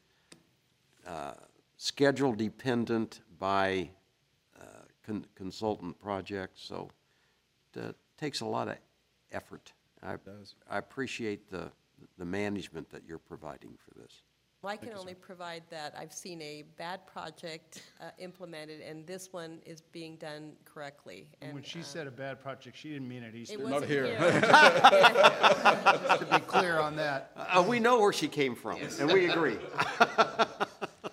uh, schedule-dependent by uh, con- consultant project, so it takes a lot of effort. I, I appreciate the, the management that you're providing for this. Well, I can only provide that I've seen a bad project uh, implemented, and this one is being done correctly. And, and when she uh, said a bad project, she didn't mean it Easter. It Not here. here. Just to be clear on that. Uh, we know where she came from, yes. And we agree.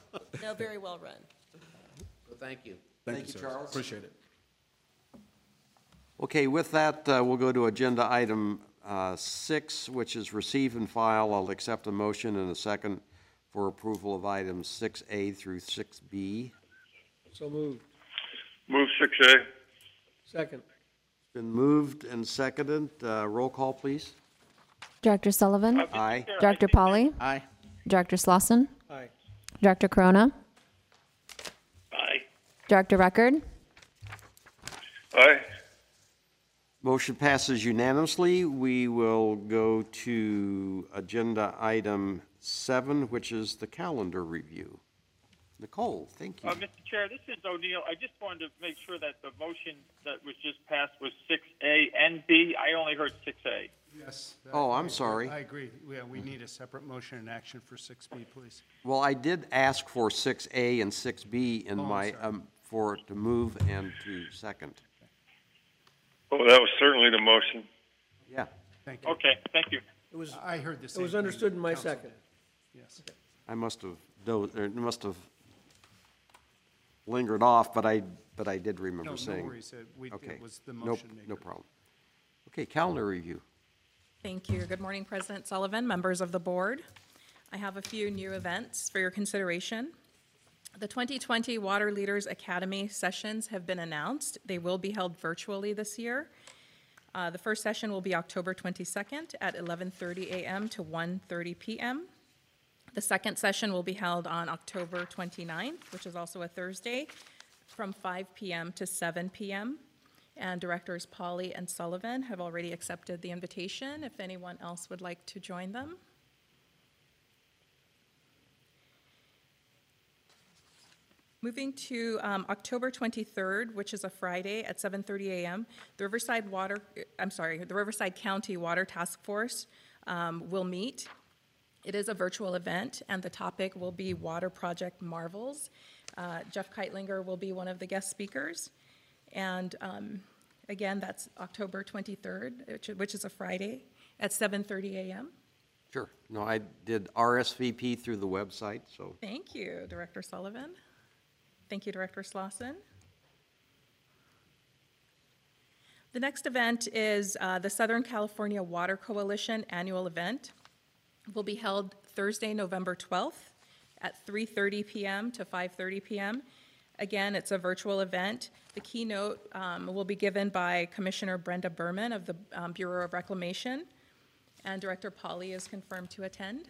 know, very well run. So thank you. Thank Thank you, you, sir. Charles. Appreciate it. Okay, with that, uh, we'll go to agenda item uh, six, which is receive and file. I'll accept a motion and a second for approval of items six A through six B. So moved. Move six A. Second. It's been moved and seconded. Uh, Roll call, please. Director Sullivan? Aye. Director Polly? Aye. Director Slauson? Aye. Director Corona? Aye. Director Record? Aye. Motion passes unanimously. We will go to agenda item seven, which is the calendar review. Nicole, thank you. Uh, Mister Chair, this is O'Neill. I just wanted to make sure that the motion that was just passed was six A and B. I only heard six A. Yes. Oh, I- I'm sorry. I agree. Yeah, we need a separate motion and action for six B, please. Well, I did ask for six A and six B in Oh, I'm my, sorry. um, for to move and to second. Oh, that was certainly the motion. Yeah. Thank you. Okay, thank you. It was, I heard the it same was thing understood in my council second. did. Yes. I must have, dozed- or must have lingered off, but I, but I did No, remember no saying. worries. Uh, we- Okay. It was the Nope, motion maker. no problem. Okay, calendar review. Thank you. Good morning, President Sullivan, members of the board. I have a few new events for your consideration. The twenty twenty Water Leaders Academy sessions have been announced. They will be held virtually this year. Uh, the first session will be October twenty-second at eleven thirty a m to one thirty p m The second session will be held on October twenty-ninth, which is also a Thursday, from five p m to seven p m And Directors Polly and Sullivan have already accepted the invitation if anyone else would like to join them. Moving to um, October twenty-third, which is a Friday at seven thirty a m, the Riverside Water, I'm sorry, the Riverside County Water Task Force um, will meet. It is a virtual event, and the topic will be Water Project Marvels. Uh, Jeff Keitlinger will be one of the guest speakers. And um, again, that's October twenty-third, which, which is a Friday, at seven thirty a m Sure. No, I did R S V P through the website, so. Thank you, Director Sullivan. Thank you, Director Slauson. The next event is uh, the Southern California Water Coalition annual event. It will be held Thursday, November twelfth at three thirty p m to five thirty p m Again, it's a virtual event. The keynote um, will be given by Commissioner Brenda Berman of the um, Bureau of Reclamation, and Director Polly is confirmed to attend.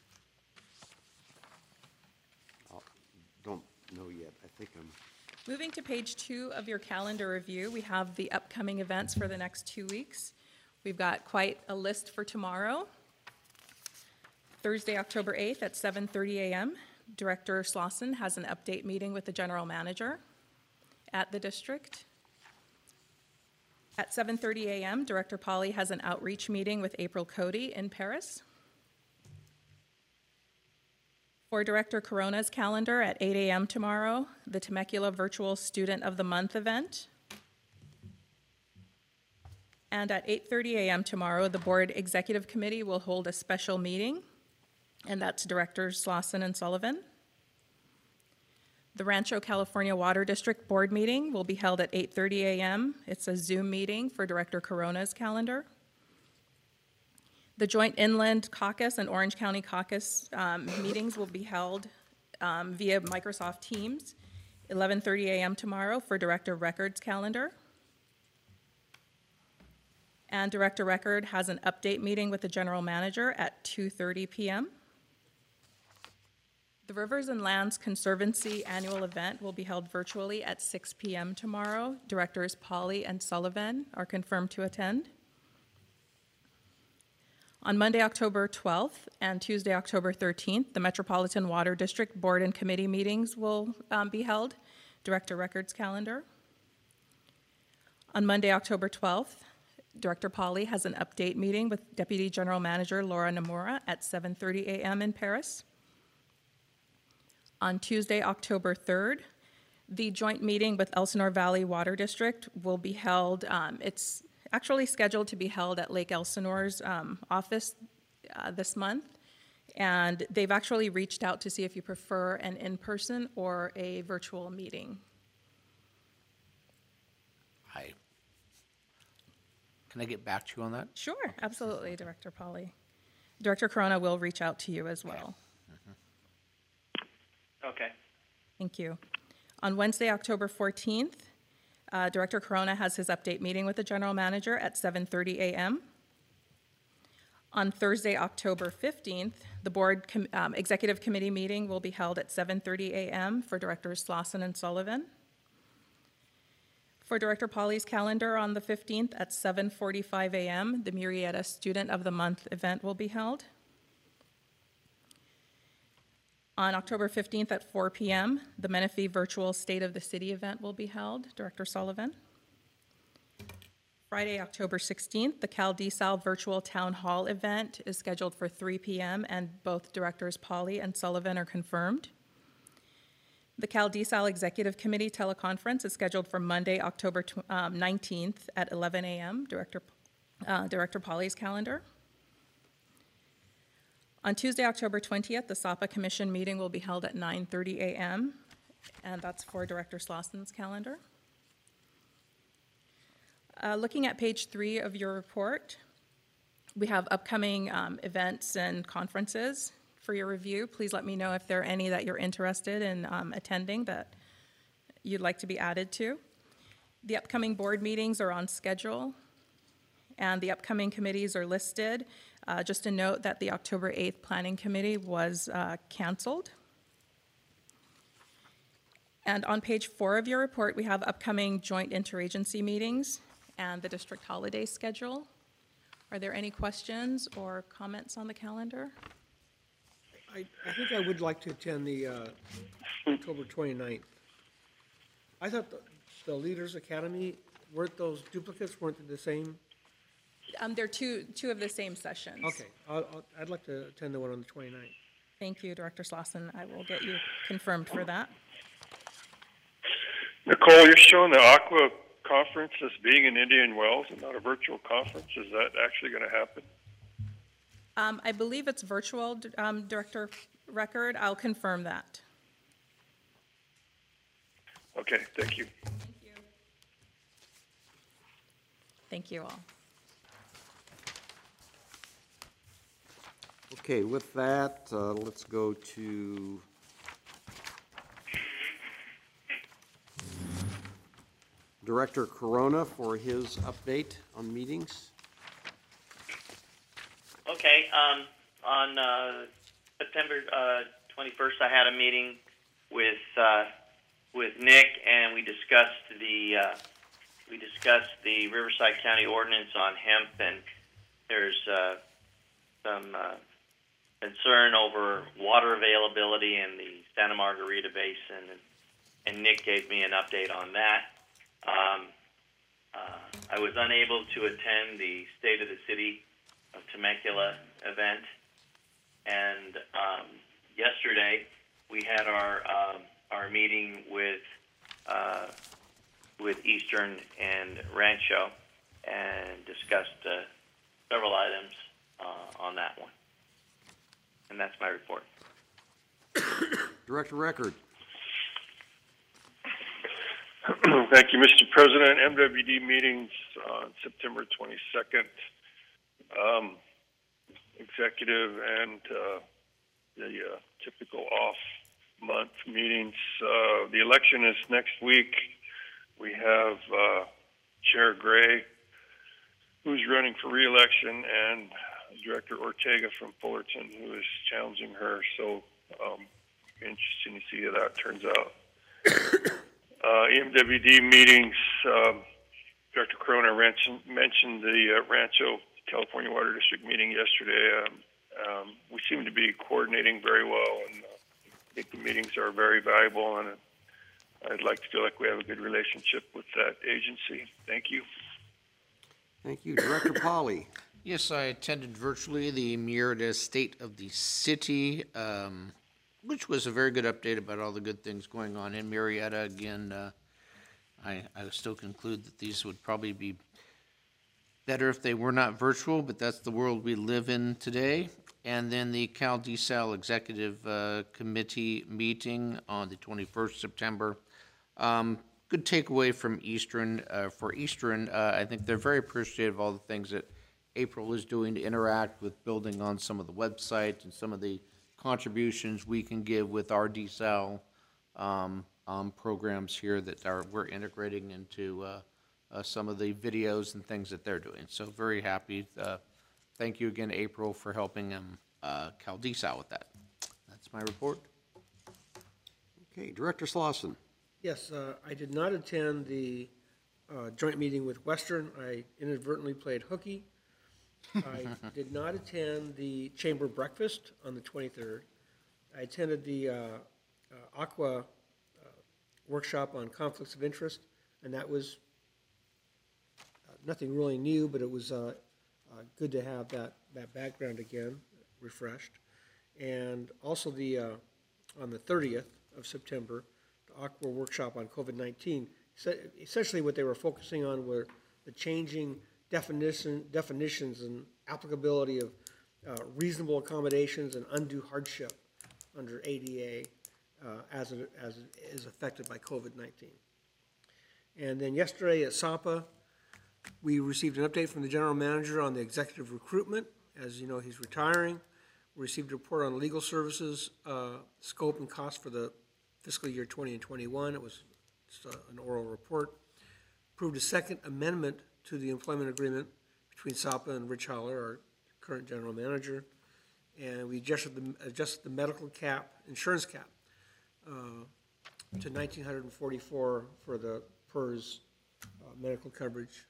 I don't know yet. I think I'm. Moving to page two of your calendar review, we have the upcoming events for the next two weeks. We've got quite a list for tomorrow. Thursday, October eighth at seven thirty a m, Director Slauson has an update meeting with the general manager at the district. At seven thirty a m, Director Polly has an outreach meeting with April Cody in Paris. For Director Corona's calendar, at eight a m tomorrow, the Temecula Virtual Student of the Month event. And at eight thirty a m tomorrow, the Board Executive Committee will hold a special meeting, and that's Directors Slauson and Sullivan. The Rancho California Water District Board meeting will be held at eight thirty a m It's a Zoom meeting for Director Corona's calendar. The Joint Inland Caucus and Orange County Caucus um, meetings will be held um, via Microsoft Teams, eleven thirty a m tomorrow for Director Records calendar. And Director Record has an update meeting with the General Manager at two thirty p m The Rivers and Lands Conservancy annual event will be held virtually at six p m tomorrow. Directors Polly and Sullivan are confirmed to attend. On Monday, October twelfth and Tuesday, October thirteenth, the Metropolitan Water District Board and Committee meetings will um, be held. Director Records calendar. On Monday, October twelfth, Director Polly has an update meeting with Deputy General Manager Laura Nomura at seven thirty a m in Paris. On Tuesday, October third, the joint meeting with Elsinore Valley Water District will be held. Um, it's actually scheduled to be held at Lake Elsinore's um, office uh, this month, And they've actually reached out to see if you prefer an in-person or a virtual meeting. I, can I get back to you on that? Sure, absolutely, Director Polly. Director Corona will reach out to you as well. Okay. Thank you. On Wednesday, October fourteenth, uh, Director Corona has his update meeting with the General Manager at seven thirty a m On Thursday, October fifteenth, the Board com um, Executive Committee meeting will be held at seven thirty a m for Directors Slauson and Sullivan. For Director Polly's calendar on the fifteenth at seven forty-five a m, the Murrieta Student of the Month event will be held. On October fifteenth at four p m, the Menifee Virtual State of the City event will be held. Director Sullivan. Friday, October sixteenth, the Cal DeSal Virtual Town Hall event is scheduled for three p m and both Directors Polly and Sullivan are confirmed. The Cal DeSal Executive Committee teleconference is scheduled for Monday, October nineteenth at eleven a m, Director, uh, Director Polly's calendar. On Tuesday, October twentieth, the S A P A Commission meeting will be held at nine thirty a m, and that's for Director Slauson's calendar. Uh, looking at page three of your report, we have upcoming um, events and conferences for your review. Please let me know if there are any that you're interested in um, attending that you'd like to be added to. The upcoming board meetings are on schedule, and the upcoming committees are listed. Uh, just a note that the October eighth Planning Committee was uh, canceled. And on page four of your report, we have upcoming joint interagency meetings and the district holiday schedule. Are there any questions or comments on the calendar? I, I think I would like to attend the uh, October twenty-ninth. I thought the, the Leaders Academy, weren't those duplicates, weren't they the same? Um, they're two, two of the same sessions. Okay, I'll, I'll, I'd like to attend the one on the twenty-ninth. Thank you, Director Slauson. I will get you confirmed for that. Nicole, you're showing the Aqua conference as being in Indian Wells and not a virtual conference. Is that actually going to happen? Um, I believe it's virtual, um, Director Record. I'll confirm that. Okay, thank you. Thank you. Thank you all. Okay, with that, uh, let's go to Director Corona for his update on meetings. Okay, um, on uh, September uh, twenty-first, I had a meeting with uh, with Nick, and we discussed the uh, we discussed the Riverside County ordinance on hemp, and there's uh, some uh, concern over water availability in the Santa Margarita Basin, and, and Nick gave me an update on that. Um, uh, I was unable to attend the State of the City of Temecula event, and um, yesterday we had our um, our meeting with uh, with Eastern and Rancho and discussed uh, several items uh, on that one. And that's my report. Director Record. Thank you, Mister President. M W D meetings on September twenty-second. Um, executive and uh, the uh, typical off-month meetings. Uh, the election is next week. We have uh, Chair Gray, who's running for re-election, and Director Ortega from Fullerton, who is challenging her. So um, interesting to see how that turns out. uh, M W D meetings, um, Director Corona mentioned the uh, Rancho California Water District meeting yesterday. Um, um, we seem to be coordinating very well, and uh, I think the meetings are very valuable, and I'd like to feel like we have a good relationship with that agency. Thank you. Thank you. Director Polly. Yes, I attended virtually the Murrieta State of the City, um, which was a very good update about all the good things going on in Murrieta. Again, uh, I, I still conclude that these would probably be better if they were not virtual, but that's the world we live in today. And then the Cal DeSal Executive uh, Committee meeting on the twenty-first of September. Um, Good takeaway from Eastern. Uh, For Eastern, uh, I think they're very appreciative of all the things that April is doing to interact with building on some of the websites and some of the contributions we can give with our DeSal um, um, programs here that are, we're integrating into uh, uh, some of the videos and things that they're doing. So very happy. Uh, thank you again, April, for helping um, uh, Cal DeSal with that. That's my report. Okay, Director Slauson. Yes, uh, I did not attend the uh, joint meeting with Western. I inadvertently played hooky. I did not attend the chamber breakfast on the twenty-third. I attended the uh, uh, Aqua uh, workshop on conflicts of interest, and that was uh, nothing really new, but it was uh, uh, good to have that, that background again, refreshed. And also the, uh, on the thirtieth of September, the Aqua workshop on COVID nineteen. Essentially what they were focusing on were the changing definition, definitions and applicability of uh, reasonable accommodations and undue hardship under A D A uh, as, it, as it is affected by COVID nineteen. And then yesterday at SAPA, we received an update from the general manager on the executive recruitment. As you know, he's retiring. We received a report on legal services, uh, scope and cost for the fiscal year twenty and twenty-one. It was just a, an oral report. Approved a second amendment to the employment agreement between SAPA and Rich Holler, our current general manager. And we adjusted the, adjusted the medical cap, insurance cap, uh, to nineteen forty-four for the P E R S uh, medical coverage.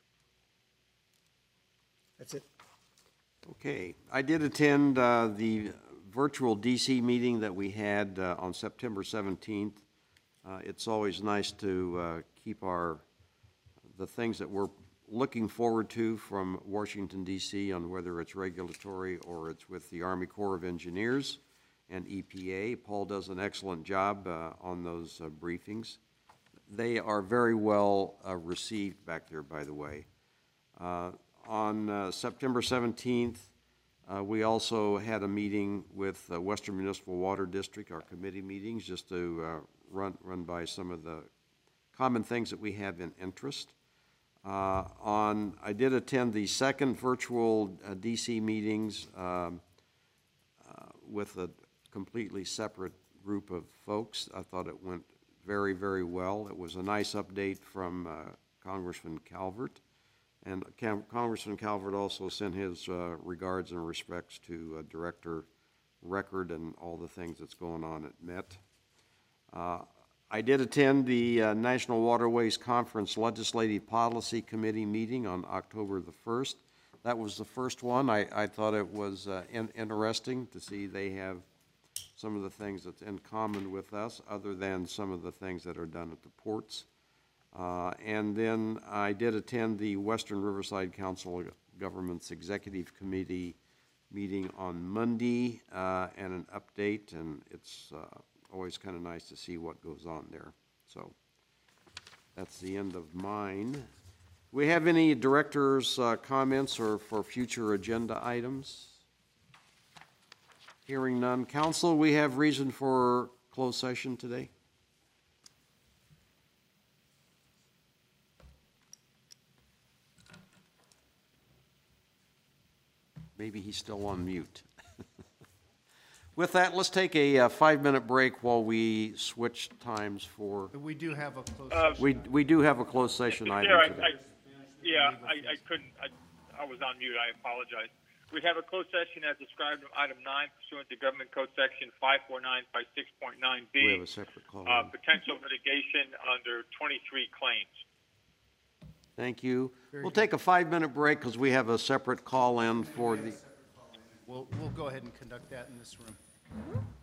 That's it. Okay, I did attend uh, the virtual D C meeting that we had uh, on September seventeenth. Uh, It's always nice to uh, keep our, the things that we're looking forward to from Washington, D C on whether it's regulatory or it's with the Army Corps of Engineers and E P A. Paul does an excellent job uh, on those uh, briefings. They are very well uh, received back there, by the way. Uh, on uh, September seventeenth, uh, we also had a meeting with uh, Western Municipal Water District, our committee meetings, just to uh, run, run by some of the common things that we have in interest. Uh, on, I did attend the second virtual uh, D C meetings um, uh, with a completely separate group of folks. I thought it went very, very well. It was a nice update from uh, Congressman Calvert. And Cam Congressman Calvert also sent his uh, regards and respects to uh, Director Record and all the things that's going on at M E T. Uh, I did attend the uh, National Waterways Conference Legislative Policy Committee meeting on October the first. That was the first one. I, I thought it was uh, in, interesting to see they have some of the things that's in common with us, other than some of the things that are done at the ports. Uh, and then I did attend the Western Riverside Council of Governments Executive Committee meeting on Monday uh, and an update, and it's uh, always kind of nice to see what goes on there. So that's the end of mine. Do we have any directors' uh, comments or for future agenda items? Hearing none. Council, we have reason for closed session today? Maybe he's still on mute. With that, let's take a uh, five-minute break while we switch times for. We do have a closed Uh, session. We we do have a closed session item Yeah, I, today. I, yeah, I, I couldn't, I, I was on mute, I apologize. We have a closed session as described in item nine pursuant to Government Code Section five four nine five six point nine B. We have a separate call. Uh, potential litigation under twenty-three claims. Thank you. We'll take a five-minute break because we have a separate call-in for the. We'll, we'll go ahead and conduct that in this room.